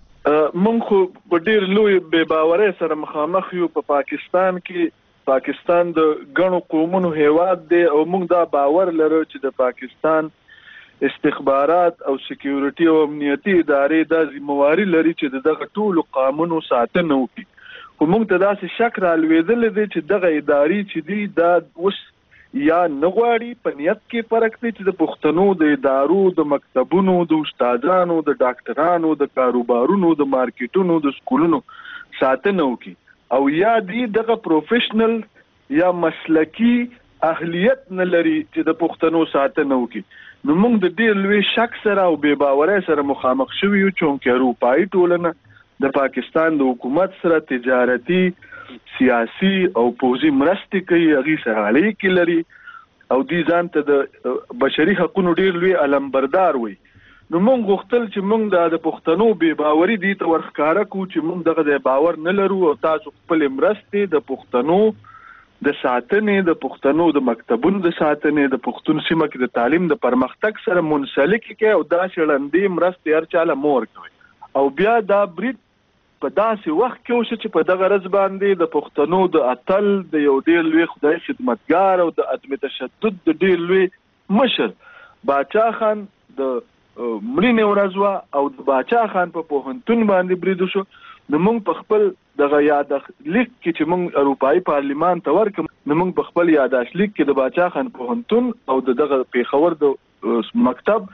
مونږ خو په ډیر لوی بې باورۍ سره مخامخ یو په پاکستان کې. پاکستان د ګڼو قومونو هیواد دی او مونږ دا باور لرو چې د پاکستان استخبارات او سکیورټي او امنیتي ادارې د ذمہواری لري چې دغه ټول قانونو ساتنه وکړي. خو موږ ته داسې شک را لوېدل دي چې دغه ادارې چې دي دا اوس یا نغواړي په نیت کې فرق دی چې د پښتنو د ادارو د مکتبونو د استادانو د ډاکټرانو د کاروبارونو د مارکیټونو د سکولونو ساتنه وکړي او یا دی دغه پروفیشنل یا مسلکی اهلیت نه لري چې د پښتنو ساتنه وکړي. نو موږ د ډېر لوی شک سره او بې باورۍ سره مخامخ شوي یو چې اروپایي ټولنه د پاکستان د حکومت سره تجارتي، سیاسي او پوځي مرستې کوي، هغې سره اړیکې لري او دې ځان ته د بشري حقونو ډېر لوی علمبردار وي. نو موږ غوښتل چې موږ د پښتنو بې باوري دې ته ورښکاره کړو چې موږ دغه د باور نه لرو او تاسو خپلې مرستې د پښتنو د ساتنې، د پښتنو د مکتبونو د ساتنې، د پښتون سیمه کې د تعلیم د پرمختګ سره منسلک کې او دا شړندې مرستې هر چاله مور کوي. او بیا دا برید په داسې وخت کې وشو چې په دغه ورځ باندې د پښتنو د اتل د یو ډېر لوی خدای خدمتګار او د عدم تشدد د ډېر لوی مشر باچا خان د مړینې ورځ وه او د باچا خان په پوهنتون باندې برید وشو. نو موږ په خپل دغه یادښت لیک کې چې موږ اروپایي پارلمان ته ورکړو نو موږ په خپل یادښت لیک کې د باچا خان پوهنتون او د دغه پېښور د مکتب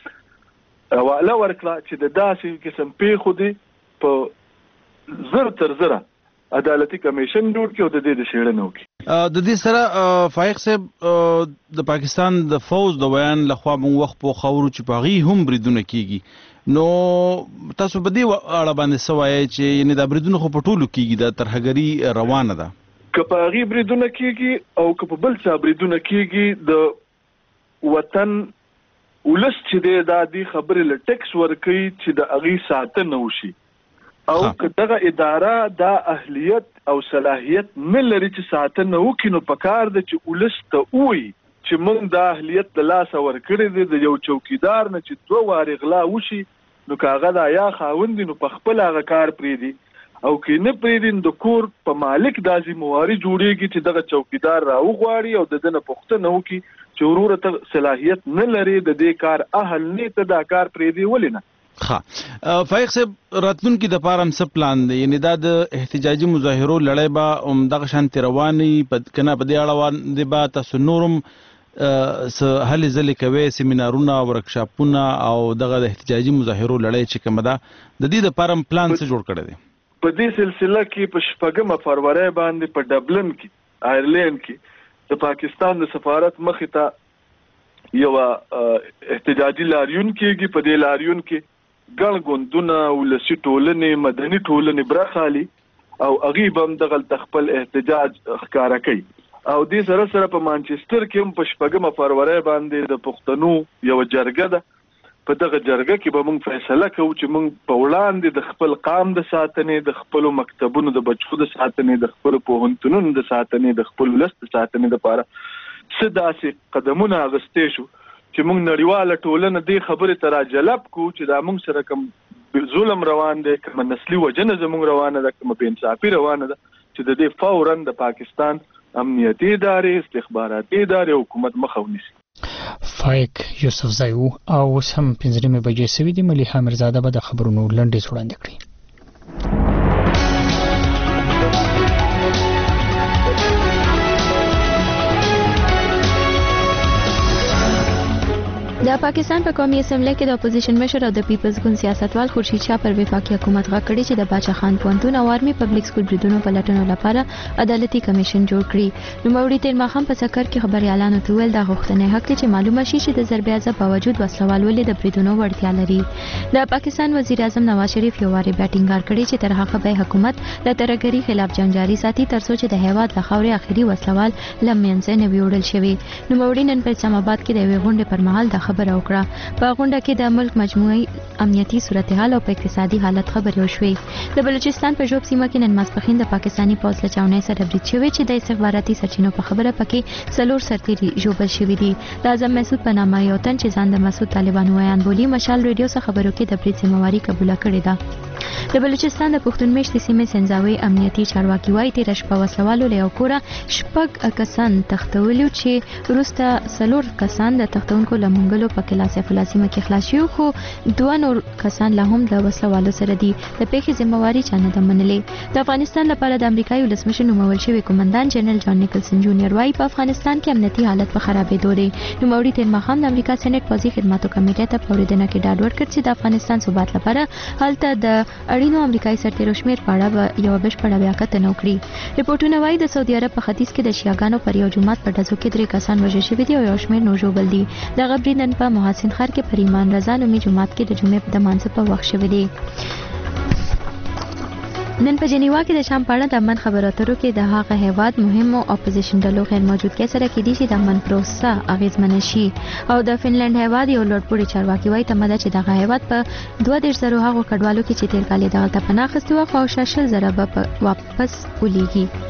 حواله ورکړه چې د داسې قسم پیښو دي په زر تر زره عدالتي کمیشن جوړ کړي او د دې د شیړنې وکړي. د دې سره فایق صاحب د پاکستان د فوج د بیان لخوا موږ وخت په خاورو چې پاغي هم بریدونه کیږي. نو تاسو په دې اړه باندې سوای چې یعنی د بریدونو خو په ټولو کېږي د ترهګري روانه ده که په هغې بریدونه کېږي او که په بل څه بریدونه کېږي د وطن ولس چې دی دا دې خبرې له ټیکس ورکوي چې د هغې ساتنه وشي او که دغه اداره دا اهلیت او صلاحیت نه لري چې ساتنه وکړي نو پکار ده چې ولس ته ووایي چې موږ دا اهلیت د لاسه ورکړی دی د یو چوکیدار نه چې دوه وارې غلا وشي نو که هغه د یا خاوند دی نو په خپل هغه کار پرېږدي او که نه پرېږدي د کور په مالک دا ذمهواري جوړېږي چې دغه چوکیدار راوغواړي او د ده نه پوښتنه وکړي چې وروره ته صلاحیت نه لري د دې کار اهل نه ته دا کار پرېږدي ولې نه. ها فایق صاحب راتلونکي د پاره هم څه پلان دی یعنی دا د احتجاجي مظاهرو لړۍ به همدغه شانتې روانې که نه په دې اړه باندې به تاسو نورم څه هلې ځلې کوي سیمینارونه ورکشاپونه او دغه د احتجاجي مظاهرو لړۍ چې کومه ده د دې دپاره هم پلان څه جوړ کړی دی؟ په دې سلسله کې په شپږمه فروری باندې په ډبلن کې آیرلینډ کې د پاکستان د سفارت مخې ته یو احتجاجي لاریون کېږي. په دې لاریون کې ګڼ ګوندونه، ولسي ټولنې، مدني ټولنې برخه اخلي او هغوی به هم دغلته خپل احتجاج ښکاره کوي. او دې سره سره په مانچسټر کې هم په شپږمه فروری باندې د پښتنو یوه جرګه ده. په دغه جرګه کې به موږ فیصله کوو چې موږ په وړاندې د خپل قام د ساتنې، د خپلو مکتبونو د بچو د ساتنې، د خپلو پوهنتونونو د ساتنې، د خپل ولس د ساتنې لپاره څه داسې قدمونه اخیستی شو چې موږ نړیواله ټولنه دې خبرې ته راجلب کړو چې دا موږ سره کوم ظلم روان دی، کوم نسلي وجنه زموږ روانه ده، کوم بې انصافي روانه ده چې د دې فورا د پاکستان امنیتي ادارې، استخباراتي ادارې حکومت مخه ونیسي. فایق یوسف زای و او اوس هم پنځه نیمې بجې سوي دي. ملیحه میرزاده به د خبرونو لنډیز وړاندې کړي. د پاکستان په قومي اسمبلی کې د اپوزیشن مشر او د پیپلز ګوند سیاستوال خورشید شاه پر وفاقي حکومت غږ کړی چې د باچا خان پوهنتون او آرمي پبلک سکول بریدونو په لټونو لپاره عدالتي کمیشن جوړ کړي. نوموړي تیر ماښام په سکر کې خبريالانو ته ویل دا غوښتنه حق دی چې معلومه شي چې د ضربې عذاب باوجود وسلوال ولې د بریدونو وړتیا لري. د پاکستان وزیر اعظم نواز شریف یو واری بیټینګ کړی چې تر هغه به حکومت د ترهګرۍ خلاف جنگ جاري ساتي تر څو چې د هیواد له خاورې اخري وسلوال لمنځه نه ویوړل شي. نوموړي نن په اسلام آباد کې د یوې غونډې پر مهال د خبره وکړه. په غونډه کې د ملک مجموعي امنیتي صورتحال او په اقتصادي حالت خبرې وشوې. د بلوچستان په جوب سیمه کې نن ماسپښین د پاکستاني پوځ له چاونۍ سره برید شوی چې د استخباراتي سرچینو په خبره پکې څلور سرتیري ژوبل شوي دي. د اعظم مسعود په نامه یو تن چې ځان د مسعود طالبانو ویان بولي مشال ریډیو څخه خبرو کې د برید ذمہواري قبوله کړې ده. د بلوچستان د پښتون میشتې سیمې سنځاوي امنیتي چارواکي وایي تېره شپه وسلوالو له یو کوره شپږ کسان تښتولي چې وروسته څلور کسان د تښتونکو له منګلو په کلا سیف الله سیمه کې خلاص شوي، خو دوه نور کسان لا هم د وسلوالو سره دي. د پیښې ذمہواري چا نه ده منلې. د افغانستان لپاره د امریکایي ولسمشر نومول شوی قومندان جنرال جان نیکلسن جونیئر وایي په افغانستان کې امنیتي حالت په خرابېدو دی. نوموړي تېر ماښام د امریکا سېنټ پوځي خدماتو کمیټې ته په اورېدنه کې ډاډ ورکړ چې د افغانستان ثبات لپاره هلته د اړینو امریکایي سرتیرو شمېر په اړه به یوه بشپړه بیاکتنه وکړي. رپورټونه وایي د سعودي عرب په ختیځ کې د شیعاګانو پر یو جومات په ډزو کې درې کسان وژل شوي دي او یو شمېر نور ژوبل دي. دغه برید نن په محسن خر کې پر ایمان رضا نومي جومات کې د جمعې د مانځه په وخت شوی دی. نن په جنیوا کې د شام په اړه د امن خبرو اترو کې د هغه هیواد مهمو اپوزیشن ډلو غیر موجودګۍ سره کېدای شي د امن پروسه اغېزمنه شي. او د فنلند هیواد یو لوړپوړي چارواکي وایي تمه ده چې دغه هیواد په دوه دېرش زرو هغو کډوالو کې چې تېر کال یې دغلته پناه اخیستې وه خو شل شل زره به واپس ولیږي.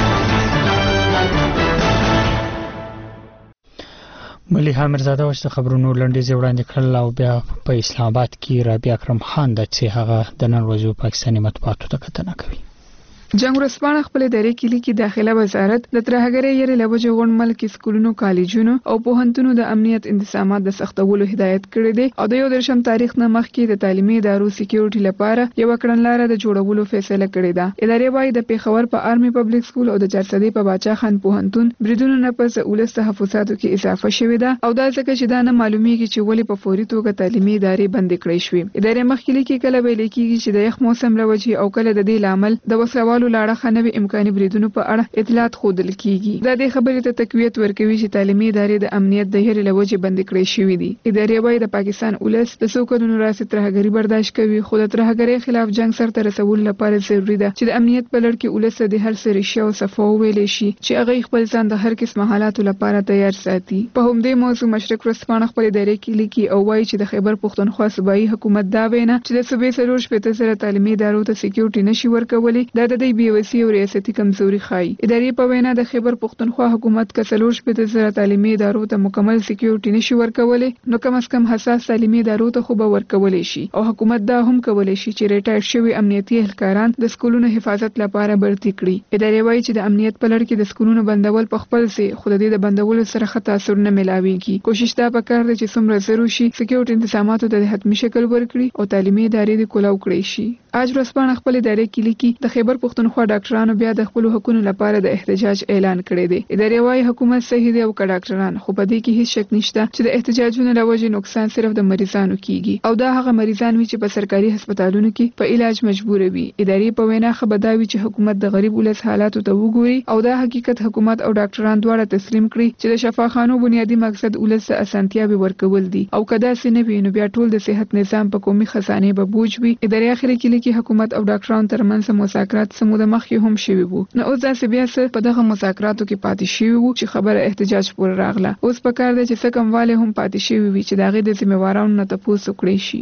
ملیحه میرزاده اوس د خبرونو لنډیز وړاندې کړل او بیا په اسلام آباد کې رابعه اکرم خان د چې هغه د نن ورځې پاکستاني مطبوعاتو ته کتنه کوي. جنگ ورسپانه خپل دایره کلی کې داخله وزارت د ترهګرۍ یری لوجه غون ملک سکولونو کالجونو او پوهنتونو د امنیت انتظامات د سختولو هدایت کړی دی او د یو درشم تاریخ نه مخکې د تعلیمي ادارو سکیورټي لپاره یو کړنلاره د جوړولو فیصله کړې ده. ادارې وايي د پیښور په آرمي پبلک سکول او د چارسدي په باچا خان پوهنتون بریدونو نه پس ولس تحفظاتو کې اضافه شوې ده او دا ځکه چې دا نه معلومیږي چې ولې په فوري توګه تعلیمي ادارې بند کړې شوې. ادارې مخکې لیکي کله ویل کېږي چې د یخ موسم لوجه او کله د دې لامل د وسلوال لاړه خنوي امکاني بریدونو په اړه اطلاعات خودل کیږي. دا د خبرې ته تقویت ورکوي چې تعلیمي ادارې د امنیت د هرې لوجه بند کړې شوې دي. ادارې وايي د پاکستان ولس د څو کلونو راځي ترهګري برداشت کوي خو د ترهګرۍ خلاف جنگ سره رسول لپاره ضروری ده چې د امنیت په لړ کې ولس د هر څه ریښه او صفو ویلې شي چې هغه خپل ځان د هر قسم حالاتو لپاره تیار ساتي. په همدې موضوع مشرق ورسپانه خپل ادارې کې لیکي او وايي چې د خیبر پښتونخوا صوبایي حکومت دا وینا چې د صوبې سرور شپږ زره تعلیمي ادارو ته سکیورټي نشي ورکولي دا د دې بیوسي او ریاستي کمزوري ښایي. ادارې په وینا د خیبر پښتونخوا حکومت کڅلور شپږ زره تعلیمي ادارو ته مکمل سکیورټي نشي ورکولي نو کم از کم حساس تعلیمي ادارو ته خو به ورکولي شي او حکومت دا هم کولی شي چې ریټایر شوي امنیتي اهلکاران د سکولونو حفاظت لپاره برتي کړي. ادارې وایي چې د امنیت په لړ کې د سکولونو بندول په خپل سي خو د دې د بندولو سره ښه تاثیر نه ملاويږي. کوشش دا پکار دی چې څومره ضروري شي سکیورټي انتظاماتو ته د حتمي شکل ورکړي او تعلیمي ادارې د کولاو کړي شي. اج ورځپاڼه خپل ادارې کې لیکي د خیبر پښتونخوا ډاکټرانو بیا د خپل حقوقو لپاره د احتجاج اعلان کړی دی. ادارې وايي حکومت صحیح دی او ډاکټران خو په دې کې هیڅ شک نشته چې د احتجاجونو لوجه نقصان صرف د مریضانو کیږي او دا هغه مریضان وي چې په سرکاري هسپتالونو کې په علاج مجبور وي. ادارې په وینا خبرداوي چې حکومت د غریب ولس حالاتو ته وګوري او دا حقیقت حکومت او ډاکټران دواړه تسلیم کړي چې د شفاخانو بنیادی مقصد ولس ته اسانتیاوي ورکول دي او کدا سینې وینو بیا ټول د صحت نظام په قومي خزانه به بوج وي. ادارې اخر کې لیکي حکومت او ډاکټرانو ترمنځ مذاکرات سمو د مخکې هم شوي وو نو اوس داسې بیا څه په دغه مذاکراتو کې پاتې شوي وو چې خبره احتجاج پورې راغله. اوس پکار دی چې څه کمواله هم پاتې شوي وي چې د هغې د ذمهوارانو نه تپوس وکړی شي.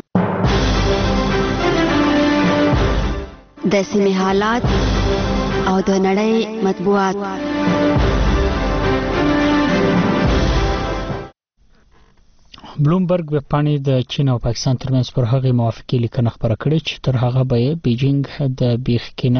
د سیمې حالات او د نړۍ مطبوعات. بلومبرګ ویبپاڼې د چین او پاکستان ترمنځ پر هغه موافقه لیکنه خبره کړې چې تر هغه به بیجینګ د بیخکینا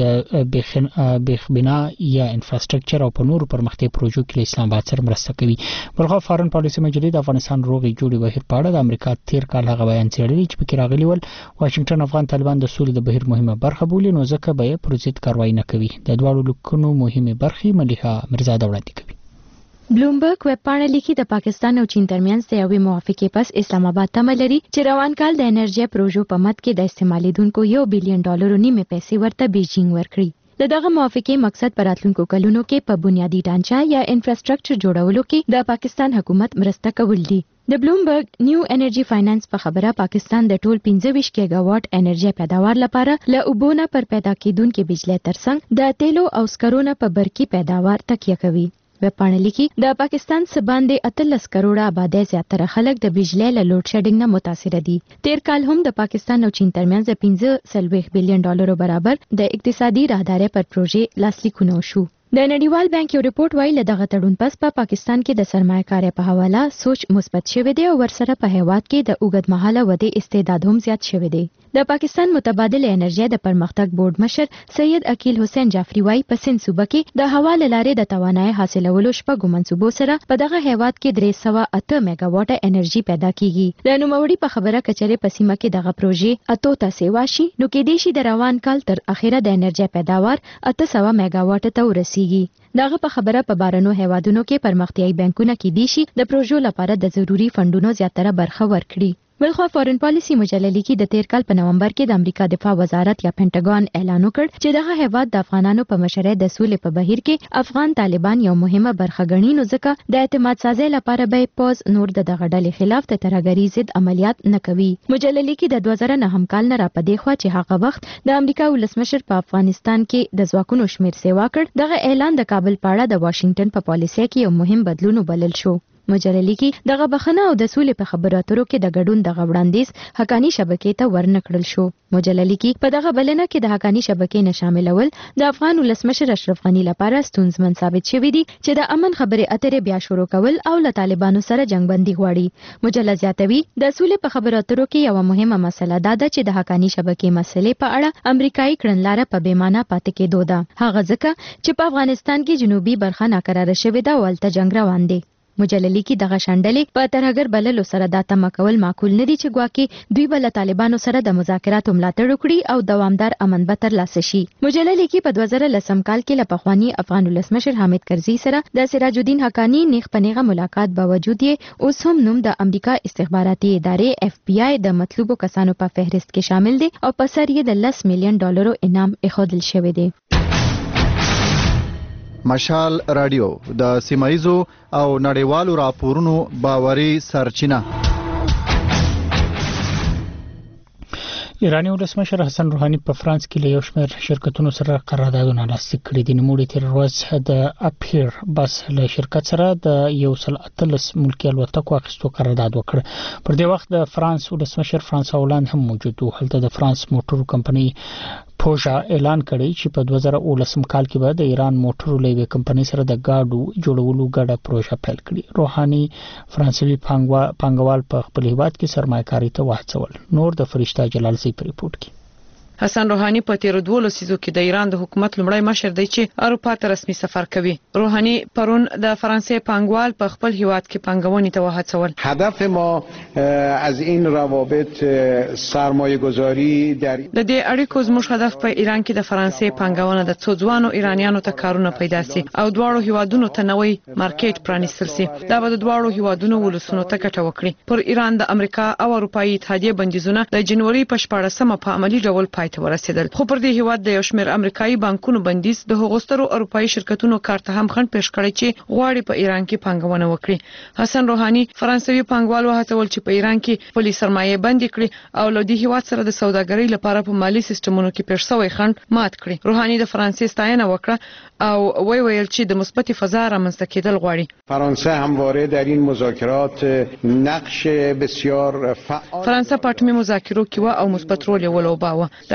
د بیخن بیخبنا یا انفراستراکچر او په نورو پرمختیا پروژو کې اسلام آباد سره مرسته کوي. بلخو فارن پالیسي مجلې د افغانستان روغي جوړي بهیر په اړه د امریکا تیر کال هغه بیان څېړلی چې پکې راغلی ول واشنگټن افغان طالبان د سولې د بهیر مهمه برخه بولي، نو ځکه به پر ضد کاروایی نه کوي. د دواړو لیکونو مهمه برخې ملیحه مرزاده وړاندې کوي. بلومبرګ ویبپاڼه لیکي د پاکستان او چین ترمنځ د یوې موافقې پس اسلام آباد تمه لري چې روان کال د انرژي پروژو په مد کې د استعمالیدونکو یو بلین ډالر نیمه پیسې ورته بیجینګ ورکړي. د دغه موافقې مقصد په راتلونکو کلونو کې په بنیادی ډانچه یا انفراستراکچر جوړولو کې د پاکستان حکومت مرسته کول دي. د بلومبرګ نیو انرژي فاینانس په خبره پاکستان د ټول پنځه ویشت گیگا واټ انرژي پیداوار لپاره له اوبونه پر پیدا کېدونکو بجلی ترڅنګ د تیلو او سکرونو په برقي پیداوار تکیه کوي. ویبپاڼه لیکي د پاکستان سباندې اتلس کروڑه آبادی زیاتره خلک د بجلی له لوډ شیډینګ نه متاثر دي. تیر کال هم د پاکستان او چین ترمنځ د پنځه سلويخ بلین ډالرو برابر د اقتصادي راهدارۍ پر پروژې لاسلیکونه شو. د نړیوال بانک یو ریپورت وایي له دغه تړون پس په پا پاکستان کې د سرمایه‌کارۍ په حواله سوچ مثبت شوی دی او ورسره په هیواد کې د اوږدمهاله ودې استعداد هم زیات شوی دی. د پاکستان متبادل انرژي د پرمختګ بورډ مشر سید عقیل حسین جعفری وایي په سند صوبه کې د هوا له لارې د توانایي حاصلولو شپږو منصوبو سره په دغه هیواد کې درې سوه اته میگا واټه انرژي پیدا کیږي. د نوموړي په خبره کچره په سیمه کې دغه پروژې اتو ته سیوا شي نو کې دې شي د روان کال تر اخره د انرژي پیداوار اته سوه میگا واټه ته ورسیږي. دغه په خبره په بارنو هیوادونو کې پرمختیايي بانکونه کې دي شي د پروژو لپاره د ضروري فندونو زیاتره برخه ورکړي. بلخو فارن پالیسی مجله لیکي د تیر کال په نومبر کې د امریکا دفاع وزارت یا پینټاګون اعلان وکړ چې دغه هیواد د افغانانو په مشرۍ د سولې په بهیر کې افغان طالبان یو مهمه برخه ګڼي، نو ځکه د اعتماد سازۍ لپاره به پوز نور د دغه ډلې خلاف د ترهګرۍ ضد عملیات نه کوي. مجله لیکي د دوه زره نهم کال نه را پدې خوا چې هغه وخت د امریکا ولسمشر په افغانستان کې د ځواکونو شمیر سیوا کړ، دغه اعلان د کابل په اړه د واشنگټن په پالیسۍ کې یو مهم بدلون وبلل شو. مجله لیکي دغه بخنه او د سولې په خبرو اترو کې د ګډون دغه وړاندیز حقانی شبکې ته ورنکړل شو. مجله لیکي په دغه بلنه کې د حقانی شبکې نه شاملول د افغان ولسمشر اشرف غنی لپاره ستونزمن ثابت شوی دی چې د امن خبرې اترې بیا شروع کول او له طالبانو سره جنگبندي غواړي. مجله زیاتوي د سولې په خبرو اترو کې یو مهمه مسله دا ده چې د حقانی شبکې مسلې په اړه امریکایي کړنلاره په بیمانه پاتې کېدو ده، هغه ځکه چې په افغانستان کې جنوبي برخه ناکراره شوې ده او هلته جنگ روان دی. مجله لیکي دغه شانډلې په ترهګر بللو سره دا تمه کول معقول نه دي چې ګواکې دوی به له طالبانو سره د مذاکراتو ملاتړ وکړي او دوامدار امن به ترلاسه شي. مجله لیکي په دوه زره لسم کال کې له پخواني افغان ولسمشر حامد کرزي سره د سراج الدین حقانی نیغ په نیغه ملاقات باوجود یې اوس هم نوم د امریکا استخباراتي ادارې اف بی آی د مطلوبو کسانو په فهرست کې شامل دی او په سر یې د لس میلیون ډالرو انعام ایښودل شوی دی. مشال رادیو د سیمایزو او نړیوالو راپورونو باوري سرچینه. ایرانی ولسمشر حسن روحانی په فرانس کې له یو شمېر شرکتونو سره قراردادونه لاسلیک کړي دي. نوموړي تېره ورځ د اپیر بس له شرکت سره د یو سل اتلس ملکي الوتکو اخیستو قرارداد وکړ. پر دې وخت د فرانس ولسمشر فرانسوا هولند هم موجود و. هلته د فرانس موټرو کمپنۍ پوژا اعلان کړی چې په دوه زره اوولسم کال کې به د ایران موټرو له یوې کمپنۍ سره د ګاډو جوړولو ګډه پروژه پیل کړي. روحاني فرانسوي پانګوال په خپل هیواد کې سرمایه‌کاري ته وهڅول. نور د فرشته جلال سی په ریپورت کې. حسن روحانی په تیر دوه لسیزو کې د ایران د حکومت لومړی مشر دی چې اروپا ته رسمي سفر کوي. روحانی پرون د فرانسې پانګوال په خپل هیواد کې پانګونې ته وهڅول. هدف ما از این روابط سرمایه‌گذاری در د دې اړیکو زموږ هدف په ایران کې د فرانسې پانګونه د څو ځوانو ایرانیانو ته کارونه پیدا سي او دواړو هیوادونو ته نوې مارکیټ پرانیستل سي. دا به د دواړو هیوادونو ولسونو ته ګټه وکړي. پر ایران د امریکا او اروپאי اتحادیه بندیزونه د جنوري په شپاړسمه په عملی ډول پای ته ورسېدل. خو پر دې هیواد د یو شمېر امریکایي بانکونو بندیز د هغو سترو اروپאי شرکتونو کار ته هم خنډ پیښ کړی چې غواړي په ایران کې پانګونه وکړي. حسن روحانی فرانسوي پانګوال وهڅول چې په ایران کې خپلې سرمایې بندي کړي او له دې هیواد سره د سوداګرۍ لپاره په مالی سیستمونو کې پیښ شوی خنډ مات کړي. روحانی د فرانسې ستاینه وکړه او وی ویل چې د مثبت فضا رامنځته کېدل غواړي. فرانسه همواره در این مذاکرات نقش بسیار فعال فرانسه په اټومي مذاکرو کې و او مثبت رول یې ولوباوه. د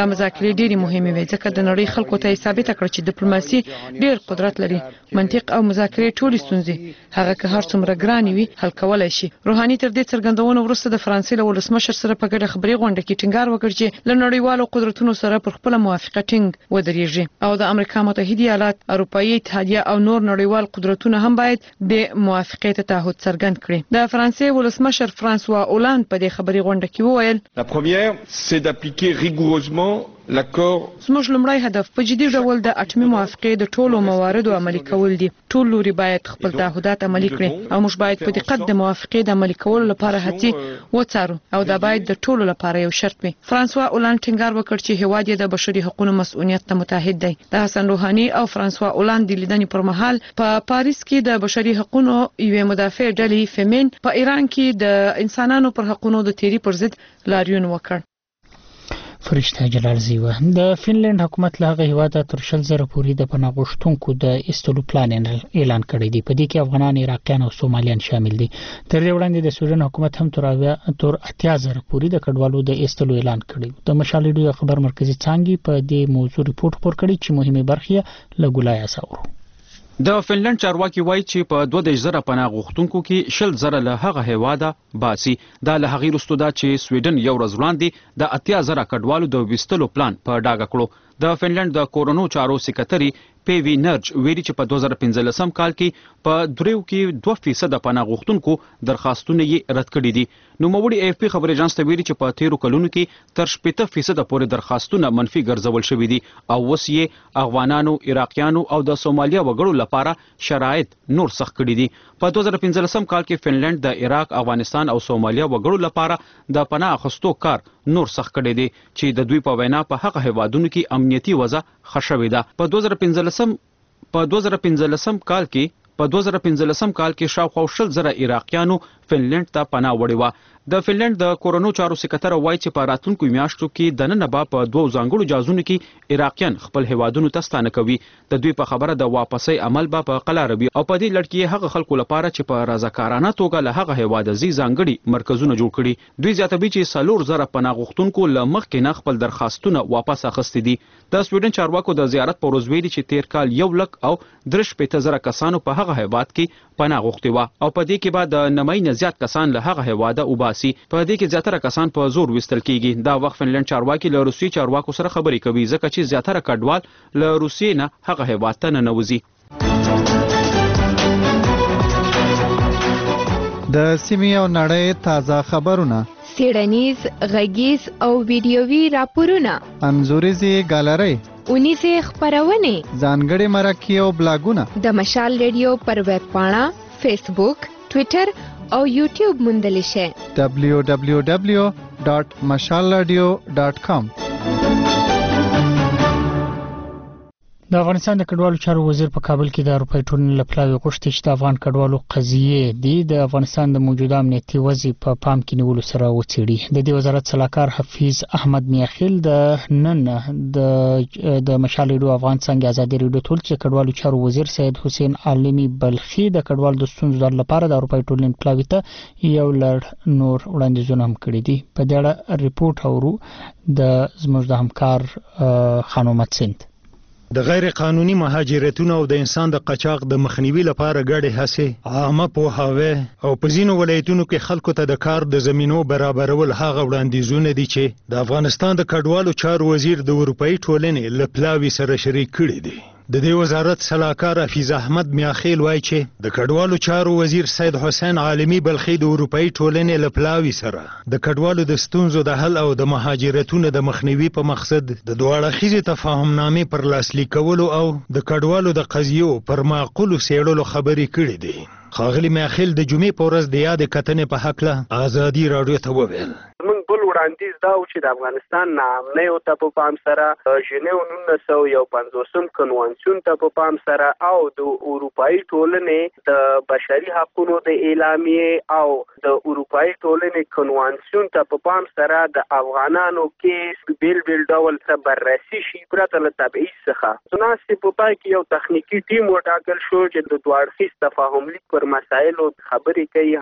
دا مذاکرې ډېرې مهمې وې ځکه د نړۍ خلکو ته یې ثابته کړه چې ډیپلوماسي ډېر قدرت لري. منطق او مذاکرې ټولې ستونزې هغه که هر څومره ګرانې وي حل کولای شي. روحاني تر دې څرګندونو وروسته د فرانسې له ولسمشر سره په ګډه خبري غونډه کې ټینګار وکړ چې له نړیوالو قدرتونو سره پر خپل موافقه ټینګ ودرېږي او د امریکا متحده ایالات، اروپאי اتحادیه او نور نړیوال قدرتونه هم باید د موافقې ته تعهد څرګند کړي. د فرانسې ولسمشر فرانسوا اولاند په دې خبري غونډه کې وویل: La première, c'est d'appliquer rigoureusement l'accord. زموږ لومړی هدف په جدي ډول د اټومي موافقې د ټولو مواردو عملي کول دي. ټول لوري باید خپل تعهدات عملي کړي او موږ باید په دقت د موافقې د عملي کولو لپاره هڅې وڅارو او دا باید د ټولو لپاره یو شرط وي. فرانسوا اولاند ټینګار وکړ چې هیواد یې د بشري حقوقو مسؤلیت ته متحد دی. د حسن روحاني او فرانسوا اولاند د لیدنې پر مهال په پاریس کې د بشري حقوقو یوې مدافع ډلې فیمین په ایران کې د انسانانو پر حقوقو د تیری پر ضد لاریون وکړ. فرشته جلال زیوه د فنلند حکومت له هغه هیواده تر شل زره پورې د پناه غوښتونکو د ایستلو پلان اعلان کړی دی. په دې کې افغانان، عراقیان او سومالیان شامل دي. تر دې وړاندې د سویډن حکومت هم تر تر اتیا زره پورې د کډوالو د ایستلو اعلان کړی. د مشال ریډیو خبر مرکزی څانګې په دې موضوع ریپورت خپور کړی چې مهمه برخه له ګولای اساورو. د فنلند چارواکي وایي چې په دوه دیرش زره پناه غوښتونکو کې شل زره له هغه هیواده باسي. دا له هغې وروسته ده چې سویډن یو ورځ وړاندې د اتیا زره کډوالو د ویستلو پلان په ډاګه کړو. د فنلند د کورونو چارو سکرټري پی وی نرج ویلي چې په دوه زره پنځلسم کال کې په دریو کې دوه فیصد پناه غوښتونکو درخواستونه یې رد کړي دي. نو موړي اف پی خبري اژانس ته ویلي چې په تیرو کلونو کې تر شپږ فیصد پورې درخواستونه منفي ګرځول شوي دي او اوس یې افغانانو، عراقیانو او د سومالیا وګړو لپاره شرایط نور سخت کړي دي. په دوه زره پنځلسم کال کې فنلند د عراق، افغانستان او سومالیا وګړو لپاره د پناه اخیستو کار نور سخت کړي دي چې د دوی په وینا په هغه هیوادونو کې امنیتي وضع ښه شوې ده. په دوه زره پنځلسم په دوه زره پنځلسم کال کې په دوه زره پنځلسم کال کې شاوخوا شل زره عراقیانو فنلند ته پناه وړې وه. د فنلند د کورونو چارو سکرټر وایي چې په راتلونکو میاشتو کې دننه به په دوه ځانګړو جازونو کې عراقیان خپل هیوادونو ته ستانه کوي. د دوی په خبره د واپسۍ عمل به په قلاره وي او په دې لړ کې هغه خلکو لپاره چې په رضاکارانه توګه له هغه هیواده ځي ځانګړي مرکزونه جوړ کړي. دوی زیاتوي چې څلور زره پناه غوښتونکو له مخکې نه خپل درخواستونه واپس اخیستي دي. د سویډن چارواکو د زیارت په ورځ ویلي چې تیر کال یو لک او درې شپېته زره کسانو په هغه هیواد کې پناه غوښتې وه او په دې کې به د نمۍ نه زیات کسان له هغه هیواده وباسي. په دې کې زیاتره کسان په زور وستل کیږي. دا وخت فنلند چارواکي له روسي چارواکو سره خبرې کوي ځکه چې زیاتره کډوال له روسیې نه هغه هیواد ته ننوځي. د سیمې او نړۍ تازه خبرونه، څېړنیز، غږیز او ویډیوي راپورونه، انځوریزې ګالرۍ، اونیزې خپرونې، ځانګړي مرکې او بلاګونه د مشال ریډیو پر ویب پاڼه، فیسبوک، ټویټر او یوټیوب موندلی شئ. دبلیو دبلیو دبلیو ډاټ مشال راډیو ډاټ کام. د افغانستان د کډوالو چارو وزیر په کابل کې د اروپای ټولنې له پلاوي غوښتي چې د افغان کډوالو قضیې دی د افغانستان د موجوده امنیتي وضع په پا پام کې نیولو سره وڅېړي. د دې وزارت سلاکار حفیظ احمد میاخیل د نن د د مشال ریډیو افغان څنګه ازادي ریډیو ټول چې کډوالو چارو وزیر سید حسین عالمي بلخي د کډوالو د ستونزو لپاره د اروپای ټولنې پلاوي ته یو لړ نور وړاندیزونه هم کړي دي. په دې اړه ریپورت اورو د زموږ د همکار خانم سند. د غیر قانوني مهاجرتونو او د انسان د قاچاق د مخنیوي لپاره ګډې هڅې، عامه پوهاوی او په ځینو ولایتونو کې خلکو ته د کار د زمینو برابرول هغه وړاندیزونه دي چې د افغانستان د کډوالو چارو وزیر د اروپאי ټولنې له پلاوي سره شریک کړي دي. د دې وزارت سلاکار حفیظ احمد میاخیل وایي چې د کډوالو چارو وزیر سید حسین عالمي بلخي د اروپאי ټولنې له پلاوي سره د کډوالو د ستونزو د حل او د مهاجرتونو د مخنیوي په مقصد د دوه اړخیزې تفاهمنامې پر لاسلیک کولو او د کډوالو د قضیو پر معقولو څېړلو خبرې کړې دي. ښاغلي میاخیل د جمعې په ورځ د یادې کتنې په هکله ازادي راډیو ته وویل: موږ بل وړاندیز دا و چې د افغانستان ناامنیو ته په پام سره ژنیو نولس سوه یو پنځوسم کنوانسیون ته په پام سره او د اروپאי ټولنې د بشري حقوقو د اعلامیې او د اروپאי ټولنې کنوانسیون ته په پام سره د افغانانو کیس بیل بیل ډول ته بررسي شي پرته له تبعیض څخه. څنګه په پای کې یو تخنیکی ټیم وټاکل شو چې د دوه اړخیز تفاهم لیک پر مسایلو خبرې کوي.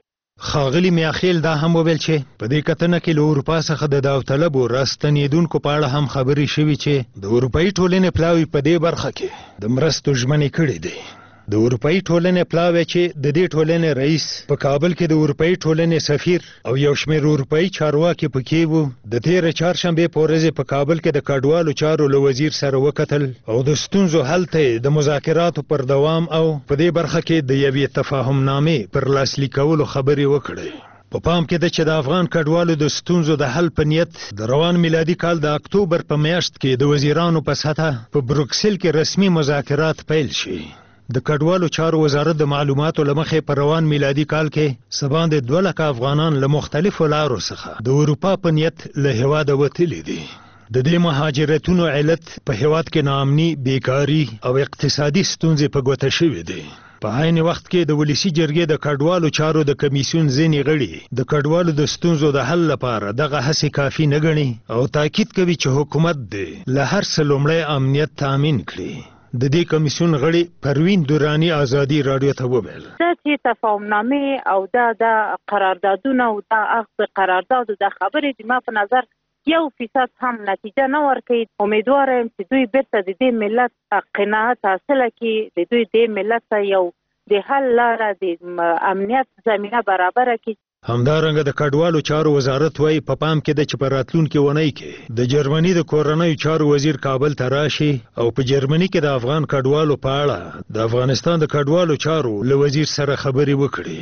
ښاغلي میاخیل دا هم وویل چې په دې کتنه کې له اروپا څخه د داوطلبو راستنېدونکو په اړه هم خبرې شوي چې د اروپایي ټولنې پلاوي په دې برخه کې د مرستو ژمنې کړې دي. د اروپایي ټولنې پلاوی چې د دې ټولنې رئیس په کابل کې د اروپایي ټولنې سفیر او یو شمېر اروپایي چارواکي پکې وو، د تېره چهارشنبې په ورځ په کابل کې د کډوالو چارو له وزیر سره وکتل او د ستونزو حل ته د مذاکراتو پر دوام او په دې برخه کې د یوې تفاهم نامې پر لاسلیک کولو خبرې وکړې. په پام کې ده چې د افغان کډوالو د ستونزو د حل په نیت د روان میلادي کال د اکتوبر په میاشت کې د وزیرانو په سطحه په بروکسل کې رسمي مذاکرات پیل شي. د کډوالو چارو وزارت د معلوماتو له مخې په روان میلادي کال کې څه باندې دوه لکه افغانان له مختلفو لارو څخه د اروپا په نیت له هېواده وتلي دي. د دې مهاجرتونو علت په هېواد کې ناامني، بیکاري او اقتصادي ستونزې په ګوته شوي دي. په عین وخت کې د ولسی جرګې د کډوالو چارو د کمیسیون ځینې غړي د کډوالو د ستونزو د حل لپاره دغه هڅې کافي نه ګڼي او تاکید کوي چې حکومت دې له هر څه لومړی امنیت تامین کړي. د دې کمیسیون غړي پروین دورانی آزادي رادیو ته وویل دا چې تفاهمنامې او دا د قراردادونه او دا اخذ قرارداد د خبرې د ما په نظر یو فیصد هم نتیجه نه ورکوي. امیدوار یم چې دوی بیرته د دې ملت قناعت حاصله کړي، د دوی د ملت یو د حل لاره د امنیت زمینه برابره کړي. همدارنګه د کډوالو چارو وزارت وايي په پام کې ده چې په راتلونکي اونۍ کې د جرمني د کورنیو چارو وزیر کابل ته راشي او په جرمني کې د افغان کډوالو په اړه د افغانستان د کډوالو چارو له وزیر سره خبرې وکړي.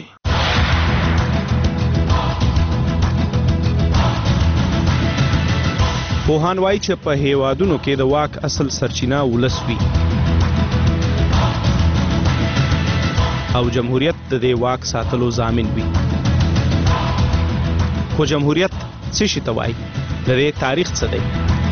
پوهان وایي چې په هیوادونو کې د واک اصل سرچینه ولس وي او جمهوریت د دې واک ساتلو ضامن وي. خو جمهوریت څه شي ته وایي؟ د دې تاریخ څه دی؟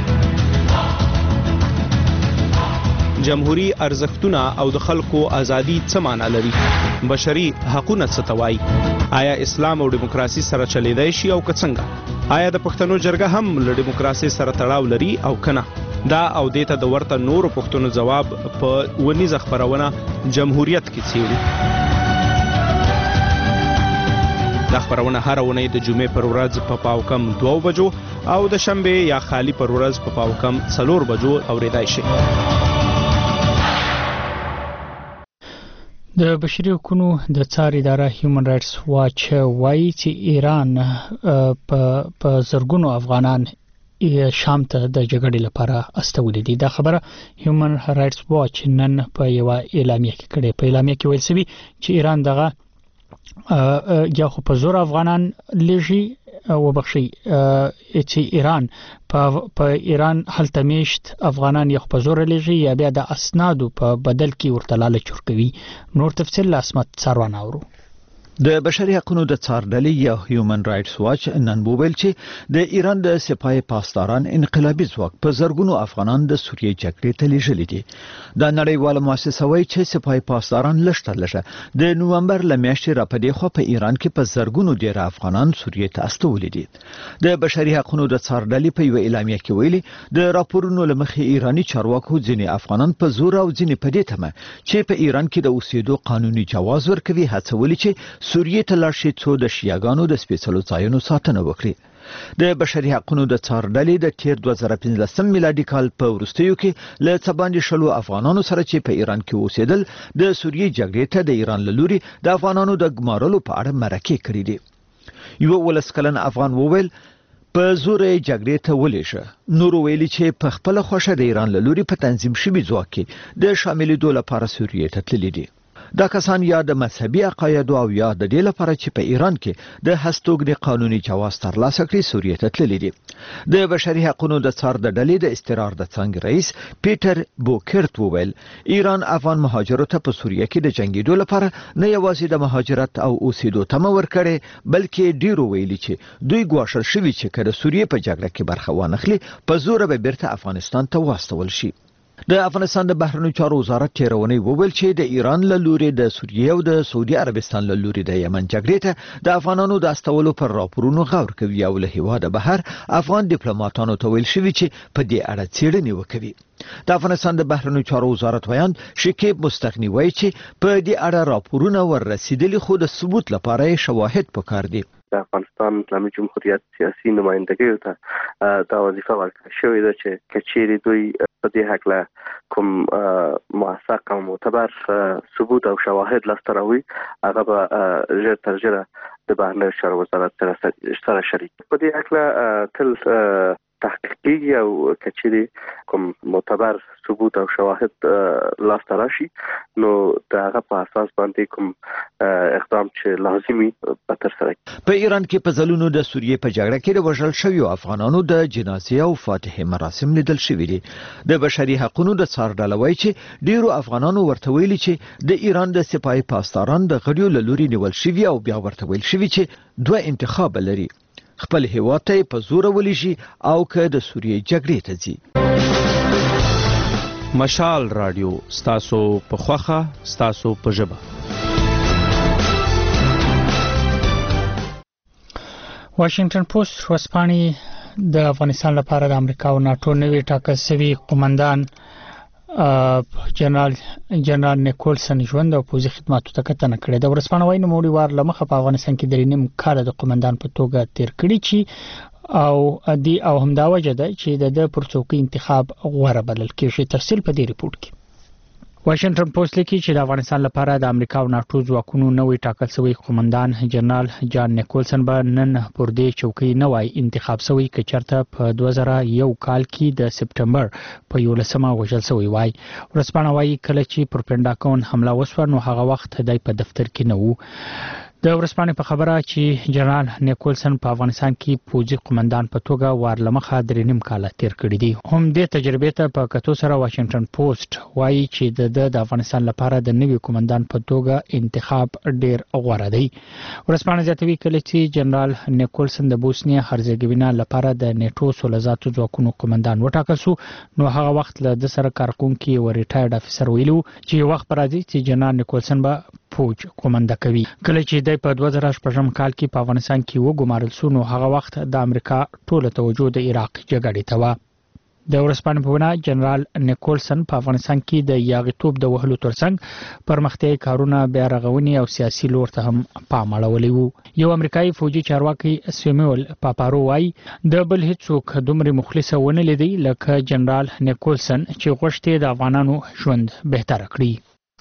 جمهوری ارزښتونه او د خلکو ازادي څه معنا لري؟ بشري حقوقونه څه ته وایي؟ آیا اسلام او دیموکراسي سره چلیدای شي او که څنګه؟ آیا د پښتنو جرګه هم له دیموکراسي سره تړاو لري او کنه؟ دا او دې ته د ورته نورو پښتنو جواب په ونیزه خبرونه جمهوریت کې څیړي. دا خبرونه هر اونۍ د جمعې پر ورځ په پاو کم دوه بجو او د شنبه یا خالی پر ورځ په پاو کم څلور بجو اوریدای شي. د بشري حقوقو د څار اداره هیومن رائټس واچ وايي چې ایران په زرګونو افغانان شام ته د جګړې لپاره استولې دي. دا خبره هیومن رائټس واچ نن په یو اعلامیه کې کړې. په اعلامیه کې ویل شوی چې ایران دغه یا خو په زور افغانان لږی او بخشي چې ایران په ایران هلته میشت افغانان یا خو په زور لږی یا بیا د اسنادو په بدل کې ورته لالچ ورکوي. نور تفصیل لاسمت څاروان اورو. د بشري حقوقو د څار ډلې یا هیومن رائټس واچ نن وویل چې د ایران د سپاه پاسداران انقلابي ځواک په زرګونو افغانان د سوریې جګړې ته لیږلي دي. د نړیواله مؤسسه وايي چې سپاه پاسداران لږ تر لږه د نومبر له میاشتې راپدې خو په ایران کې په زرګونو ډیر افغانان سوریې ته استولي دي. د بشري حقوقو د څار ډلې په یو اعلامیه کې ویلي د راپورونو لمخې ایرانی چارواکو ځینې افغانان په زور او ځینې په دې تمه چې په ایران کې د اوسېدو قانوني جواز ورکوي هڅولي چې سوریې ته لاړ شي څو د شیعاګانو د سپېڅلو ځایونو ساتنه وکړي. د بشري حقوقو د څار ډلې د تیر دوه زره پنځلسم میلادي کال په وروستیو کې له څه باندې شلو افغانانو سره چې په ایران کې اوسېدل د سوریې جګړې ته د ایران له لوري د افغانانو د ګمارلو په اړه مرکې کړې دي. یو ولس کلن افغان وویل په زور جګړې ته ولېشه. نور ویلي چې په خپل خوښه د ایران له لوري په تنظیم شوي ځواک کې د شاملېدو لپاره سوریې ته تللي دي. دا کسان یا د مذهبي عقایدو او یا د دې لپاره چې په ایران کې د هستوګنې قانوني جواز ترلاسه کړي سوریې ته تللي دي. د بشري حقوقو د څار د ډلې د استقرار د څنګ رئیس پیټر بوکرت وویل ایران افغان مهاجرو ته په سوریه کې د جنگیدو لپاره نه یوازې د مهاجرت او اوسېدو تمه ورکړي بلکې ډیرو ویلي چې دوی ګواښل شوي چې کله سوریه په جګړه کې برخه وانخلي په زور به بیرته افغانستان ته واستول شي. د افغانستان د بهرنیو چارو وزارت تیرونی وویل چې د ایران له لوري د سوریه او د سعودي عربستان له لوري د یمن جګړې ته د افغانانو د استولو پر راپورونو غور کوي او له هیواده بهر افغان ډیپلوماټانو ته ویل شوی چې په دې اړه څېړنې وکړي. د افغانستان د بهرنیو چارو وزارت ویاند شکیب مستغنی وایي چې په دې اړه راپورونه ورسېدلي خو د ثبوت لپاره شواهد پکار دي. د افغانستان اسلامي جمهوریت سیاسي نمائندګیو ته دا وظیفه ورکړل شوې ده چې کچېرې دوی په دې هکله کوم موثق او معتبر ثبوت او شواهد لاسته راوړي هغه به ژر تر ژره د بهرنیو چارو وزارت سره شریک په دې هکله تل تحقیق کیږي او کچېرې کوم معتبر ثبوت او شواهد لاسته راشي نو د هغه په اساس باندې کوم اقدام چې لازمي به ترسره کړي. په ایران کې په ځلونو د سوریې په جګړه کې د وژل شویو افغانانو د جنازې او فاتحې مراسم لیدل شوي دي. د بشري حقوقو د څارډله وایي چې ډیرو افغانانو ورته ویلي چې د ایران د سپایي پاسداران د غړیو له لوري نیول شوي او بیا ورته ویل شوي چې دوه انتخاب لري، خپل هیواد ته په زور ولېږي او که د سوریې جګړې ته ځي. مشال رادیو ستاسو په خوخه ستاسو په ژبه. واشنگټن پوسټ ورځپاڼې د افغانستان لپاره د امریکا او ناتو نوی ټاکل شوی قومندان جنرال جنرال نیکولسن ژوند او پوځي خدماتو ته کتنه کړې ده. ورځپاڼه وايي نوموړي وار لمخه په افغانستان کې درې نیم کال د قومندان په توګه تیر کړی چې او دی او همدا وجه ده چې د پر څوکۍ انتخاب غوړه بلل کېږي. تفصیل په دې ریپورت کې. واشنگټن پوسټ لیکي چې د افغانستان لپاره د امریکا او ناتو ځواکونو نوې ټاکل شوی قومندان جنرال جان نیکولسن به نن پر دې چوکۍ نوای انتخاب شوی چې چرته په دوه زره یو کال کې د سپټمبر په یولسمه وژل شوی وای. ورځپاڼه وايي کله چې پر پنډاکون حمله وشو نو هغه وخت د په دفتر کې نه وو. د ورځپاڼې په خبره چې جنرال نیکولسن په افغانستان کې پوځي قومندان په توګه وارلمخه درې نیم کال تیر کړی دی. هم دې تجربې ته په کتو سره واشنگټن پوسټ وایي چې د افغانستان لپاره د نوي قومندان په توګه انتخاب ډیر غوړه دی. ورځپاڼه زیاتوي کله چې جنرال نیکولسن د بوسنیا هرزګوینا لپاره د نیټو سولزاتو ځواکونو قومندان وټاکل شو نو هغه وخت له د سره کارکونکو و ریټایرډ افیسر ویلو چې وخت پر راځي چې جنرال نیکولسن به فوج قومنده کوي. کله چې د په دوه زره شپږم کال کې په افغانستان کې وګمارل شو نو هغه وخت د امریکا ټوله توجه د عراق جګړې ته و. د ورځپاڼې په وینا جنرال نیکولسن په افغانستان کې د یاغیتوب د وهلو ترڅنګ پرمختیايي کارونه بیا رغونې او سیاسي لور ته هم پام اړولی وو. یو امریکایي فوجي چارواکي سیموئل پاپارو وايي د بل هیڅوک دومره مخلص ونه لیدي لکه جنرال نیکولسن چې غوښتي د افغانانو ژوند بهتر کړي.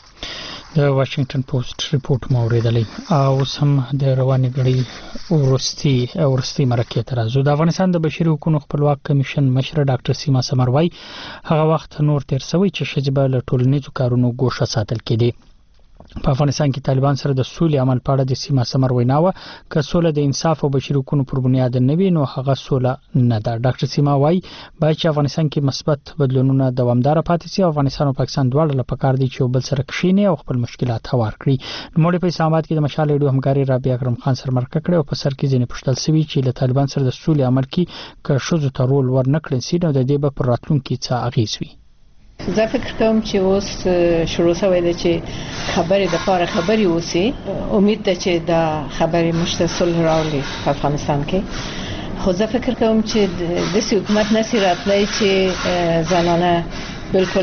د واشنگټن پوسټ ریپورت مو اوریدلی او سم د رواني غړي ورستي ورستي مرکه تر ازو د افغانستان د بشري حقوقو خپلواک کمیشن مشر ډاکټر سیما سمروي هغه وخت نور تیر سوي چې شجبه له ټولنیزو کارونو ګوښه ساتل کېدي. په افغانستان کې طالبان سره د سولې عمل په اړه د سیما سمر ویناوه ک سوله د انصاف او بشري حقوقو پر بنیاد نه وي نو هغه سوله نه ده. ډاکټر سیما وايي باید چې افغانستان کې مثبت بدلونونه دوامدار پاتې شي او افغانستان او پاکستان دواړه لپاره کار دي چې بل سره کښیني او خپل مشکلات هوار کړي. نوموړي په اسلام آباد کې د مشال ریډیو همکاري رابعه اکرم خان سره مرکه کړې او په سر کې ځینې پښتل سوي چې له طالبان سره د سولې عمل کې ک شوزو ته رول ورنکړي سي نو د دې په راتلونکو کې څه اغیز وي. زه فکر کوم چې اوس شروع شوی دی چې خبرې د لپاره خبرې وسی. امید ده چې دا خبرې مشته صلح راولي په افغانستان کې. خو زه فکر کوم چې د حکومت نسی راتلای چې زنانه بالکل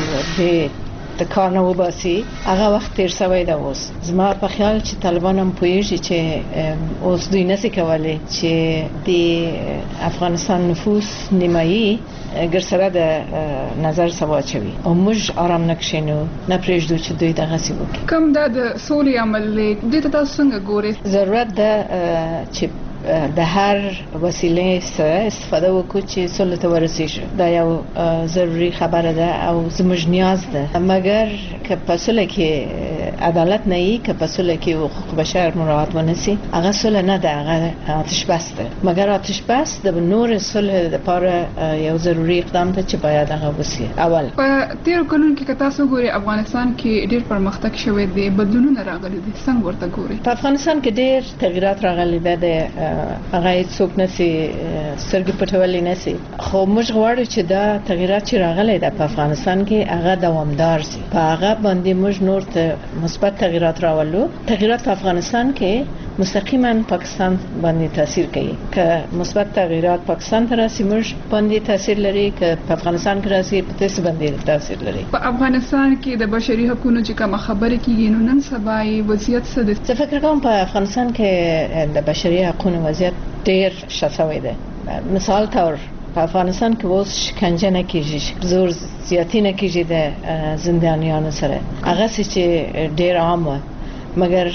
به د کار نه وباسي. هغه وخت تیر شوی دی. اوس زما په خیال چې طالبان هم پوهیږي چې اوس دوی نسی کولی چې د افغانستان نفوس نیمایي ګر سره د نظر سوا چوي او موږ آرام نکښینو نه پرېږدو چې دوی دغه سی وکړي. کوم د سولې عمل دې ته تاسو څنګه ګورئ؟ ضرورت ده چې د هر وسیلې سره استفاده وکړو چې صلح ته ورسیږي. دا یو ضروري خبره ده او زموږ نیاز ده. مګر که په صلح کې عدالت نه وي، که په صلح کې حقوق بشر مراعات ونشي، هغه صلح نه ده، هغه آتش بس ده. مګر آتش بس د نور صلح لپاره یو ضروري اقدام ده چې باید هغه وشي. اول په تیر کلونو کې تاسو ګوري افغانستان کې ډېر پرمختګ شوی دی، بدلونونه راغلي دي. څنګه ورته ګوري؟ په افغانستان کې ډېر تغیرات راغلي دي. هغه څوک نسی سترګې پټولې نسی. خو موږ غواړو چې دا تغیرات چې راغلي دي په افغانستان کې هغه دوامدار شي. په هغه باندې موږ نور ته مثبت تغیرات راولو. تغیرات په افغانستان کې مستقیما پاکستان باندې تاثیر کوي. که مثبت تغیرات پاکستان ته راسي موږ باندې تاثیر لري، که په افغانستان کې راسي په تاسو باندې تاثیر لري. په افغانستان کې د بشري حقوقو چې کوم خبره کیږي نو نن سبا یې وضعیت څه دی؟ زه فکر کوم په افغانستان کې د بشري حقوقو وضعیت ډیر شاسوي دی. مثال تور په افغانستان کې اوس شکنجه نه کیږي، زور زیاتی نه کیږي د زندانیانو سره. هغه چې ډیر عام و، مګر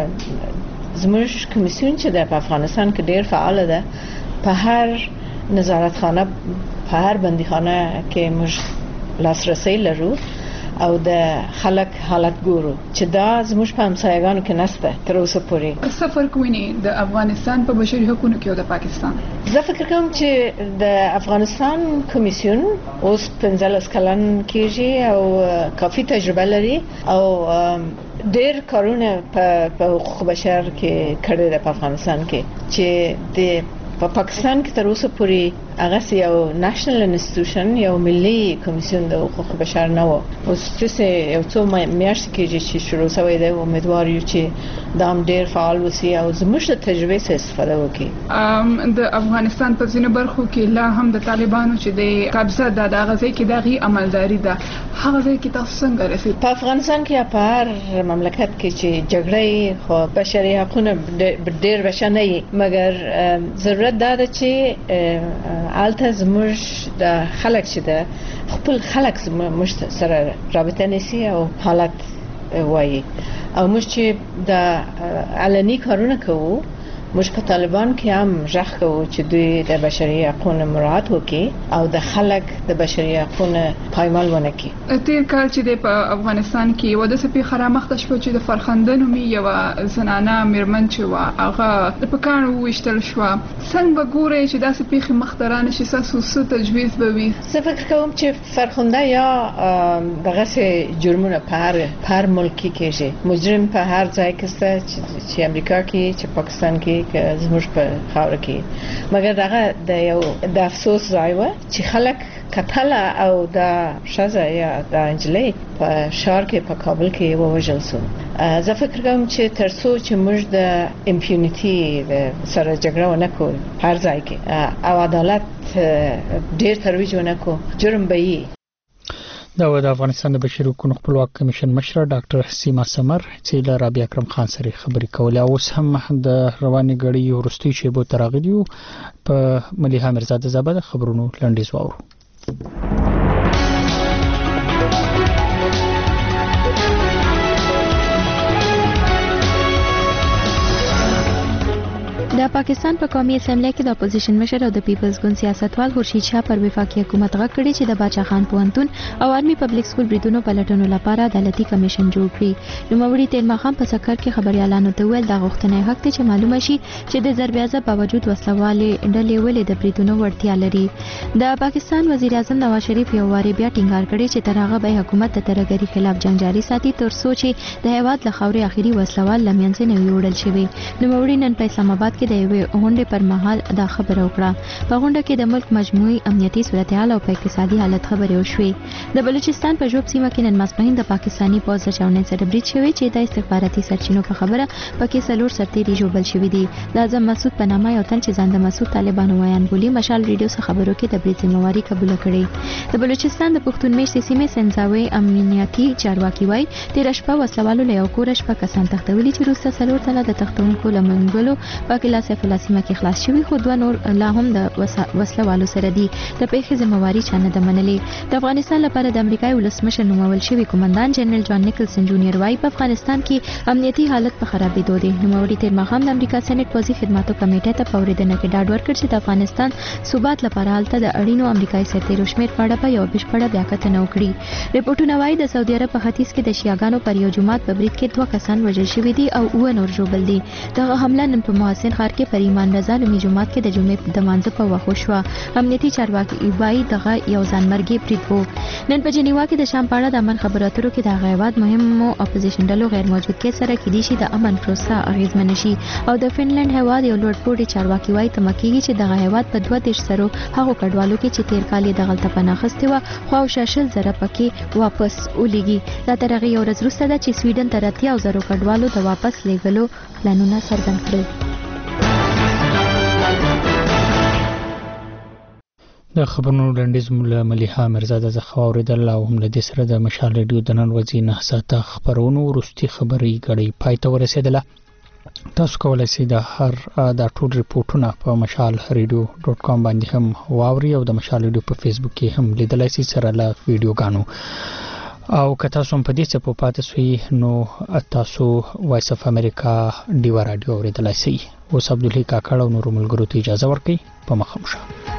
زموږ کمیسیون چې د افغانستان کې ډیر فعال ده، په هر نظارتخانه په هر بندیخانه کې موږ لاسرسي لرو او د خلک حالت ګورو چې دا زموږ په همسایګانو کې نشته تر اوسه پورې. سفر کوینه د افغانستان په بشري حقوقو کې او د پاکستان. زه فکر کوم چې د افغانستان کمیسیون اوس پنځلس کلن کېږي او کافي تجربه لري او ډېر کارونه په حقوق بشر کې کړي د افغانستان کې چې د په پاکستان کې تر اوسه پورې هغه یو نېشنل انسټیټیوشن یو ملي کمیسیون د حقوق بشر نه و. اوس چې یو څو میاشتې کېږي چې شروع شوی دی، امیدوار یو چې دا هم ډېر فعال وسی او زموږ د تجربې څخه استفاده وکړي. د افغانستان په ځینو برخو کې لا هم د طالبانو چې د قبضه د دغه ځای کې دغه عملداري ده، هغه ځای کې تاسو څنګه رسید؟ په افغانستان کې په هر مملکت کې چې جګړې خو بشري حقوقونه ډېر بشنه وي، مګر ضرورت دا ده چې الته زموږ د خلک چې د خپل خلک زموږ سره رابطه نسی او حالت وایي او موږ چې د علني کارونه کوو، موږ په طالبان کې هم ژغ کوو چې دوی د بشري حقوقو مراعات وکړي او د خلک د بشري حقوقو پایمال ونه کړي. تیر کال چې په افغانستان کې و د سپي خرامخته شو چې د فرخنده نومي یو زنانه میرمن چې و هغه په کانو وشتل شو. څنګه به ګوري چې دا سپي مخترانه شي تاسو څه تجویز به وي؟ زه فکر کوم چې فرخنده یا دغه سه جرمونه په هر هر ملک کې کېږي. مجرم په هر ځای کې ست چې امریکا کې چې پاکستان کې که زموږ په خاور کې، مګر دغه د یو د افسوس ځای و چې خلک کتل او د شزه یا د انجلۍ په شهر کې په کابل کې ووژل شو. زه فکر کوم چې ترڅو چې موږ د امپیونټي سره جګړه ونه کوو هر ځای کې او عدالت ډیر ترویج ونه کوو، جرم به وي. دا و د افغانستان د بشري حقوقو خپلواک کمیشن مشره ډاکټر حسیمه سمر چې له رابعه اکرم خان سره خبرې کولې. اوس هم د رواني غړي ورستي شیبو تراغلیو په مليحه مرزاده زابه د خبرونو لنډیز واورو. د پاکستان په قومي اسمبلی کې د اپوزیشن مشر او د پیپلز ګوند سیاستوال خورشید شاه پر وفاقي حکومت غږ کړی چې د باچا خان پوهنتون او آرمي پبلک سکول بریدونو پلټنو لپاره عدالتي کمیشن جوړ کړي. نوموړي تیرما خان په سکر کې خبريالانو ته ویل دا غوښتنه حق ته چې معلومه شي چې د ضربیازه باوجود وسلوالې ډلې ولې د بریدونو وړتیا لري. د پاکستان وزیر اعظم نواز شریف یو واری بیا ټینګار کړی چې تر هغه به حکومت د ترهګری خلاف جنگ جاري ساتي تر څو چې د هیواد له خاورې اخیری وسلوال لمنځه نه ویوړل شي. نوموړي نن په اسلام آباد کې د یوې غونډې پر مهال دا خبره وکړه. په غونډه کې د ملک مجموعي امنیتي صورتحال او په اقتصادي حالت خبرې وشوې. د بلوچستان په جوب سیمه کې نن ماسپښین د پاکستانی پوځ د چاونې سره برید شوی چې د استخباراتي سرچینو په خبره پکې څلور سرتیري ژوبل شوي دي. د اعظم مسعود په نامه یو تن چې ځان د مسعود طالبانو وایان بولي مشال ریډیو څخه خبرو کې د برید ذمہواری قبول کړې. د بلوچستان د پښتون میشتې سیمې سنځاوي امنیتي چارواکي وایي تیر شپه وسلوالو له یو کور شپه کسان تختولي چې وروسته څلور تنه د تختونکو لمنګلو په کلا سیف الله سیمه کې خلاص شوي، خو دوه نور لا هم د وسلوالو سره دي. د پیښې ذمہواری چا نه ده منلې. د افغانستان لپاره د امریکایي ولسمشر نومول شوی کمانډان جنرال جان نیکلسن جونیئر وايي په افغانستان کې امنیتي حالت په خرابېدو دی. نوموړي تیر ماښام د امریکا سېنات پوځي خدماتو کمیټې ته په اورېدنه کې ډاډ ورکړ چې د افغانستان ثبات لپاره هلته د اړینو امریکایي سرتیرو شمېر په اړه په یو بشپړه بیاکتنه وکړي. رپورټونه وايي د سعودي عرب په ختیځ کې د شیعاګانو پر یو جماعت په برید کې دوه کسان وژل شوي دي او اووه نور ژوبل دي. دغه حمله نن په محسن ښار کې پر ایمان رضا لومړي جمعات کې د جمعې د مانځه په وخت شو. امنیتي چارواکي وایي دغه یو ځانمرګي برید وو. نن په جنیوا کې د شام په اړه د امن خبرو اترو کې د هغه مهمو اپوزیشن ډلو غیر موجودګۍ سره کېدای شي د امن پروسه اغیزمن شي. او د فنلند هیواد یو لوړ پوړي چارواکي وایي تمکیږي چې دغه هیواد په دوه دیش سرو هغو کډوالو کې چې تیر کال یې دغلته پناه اخیستې وه خو او شاشل زره پکې واپس ولیږي. دا تر هغې یو ورځ وروسته ده چې سویډن تر اتیا زرو کډوالو د واپس لیږلو پلانونه څرګند کړل. د خبرونو لنډیز له ملیحه مرزاده څخه واورېدل او هم له دې سره د مشال ریډیو د نن ورځې نه ساعته خبرونو وروستي خبري ګړۍ پای ته ورسېدله. تاسو کولی شئ د هر دا ټول ریپورټونه په مشال ریډیو ډاټ کام باندې هم واوري او د مشال ریډیو په فیسبوک کې هم لیدلی شئ سره له ویډیوګانو. او که تاسو هم په دې څه په پاتې سوي نو تاسو وایس اف امریکا ډیوا راډیو اورېدلی شئ. اوس عبدالحی کاکړ او نورو ملګرو ته اجازه ورکوي. په مخه مو شه.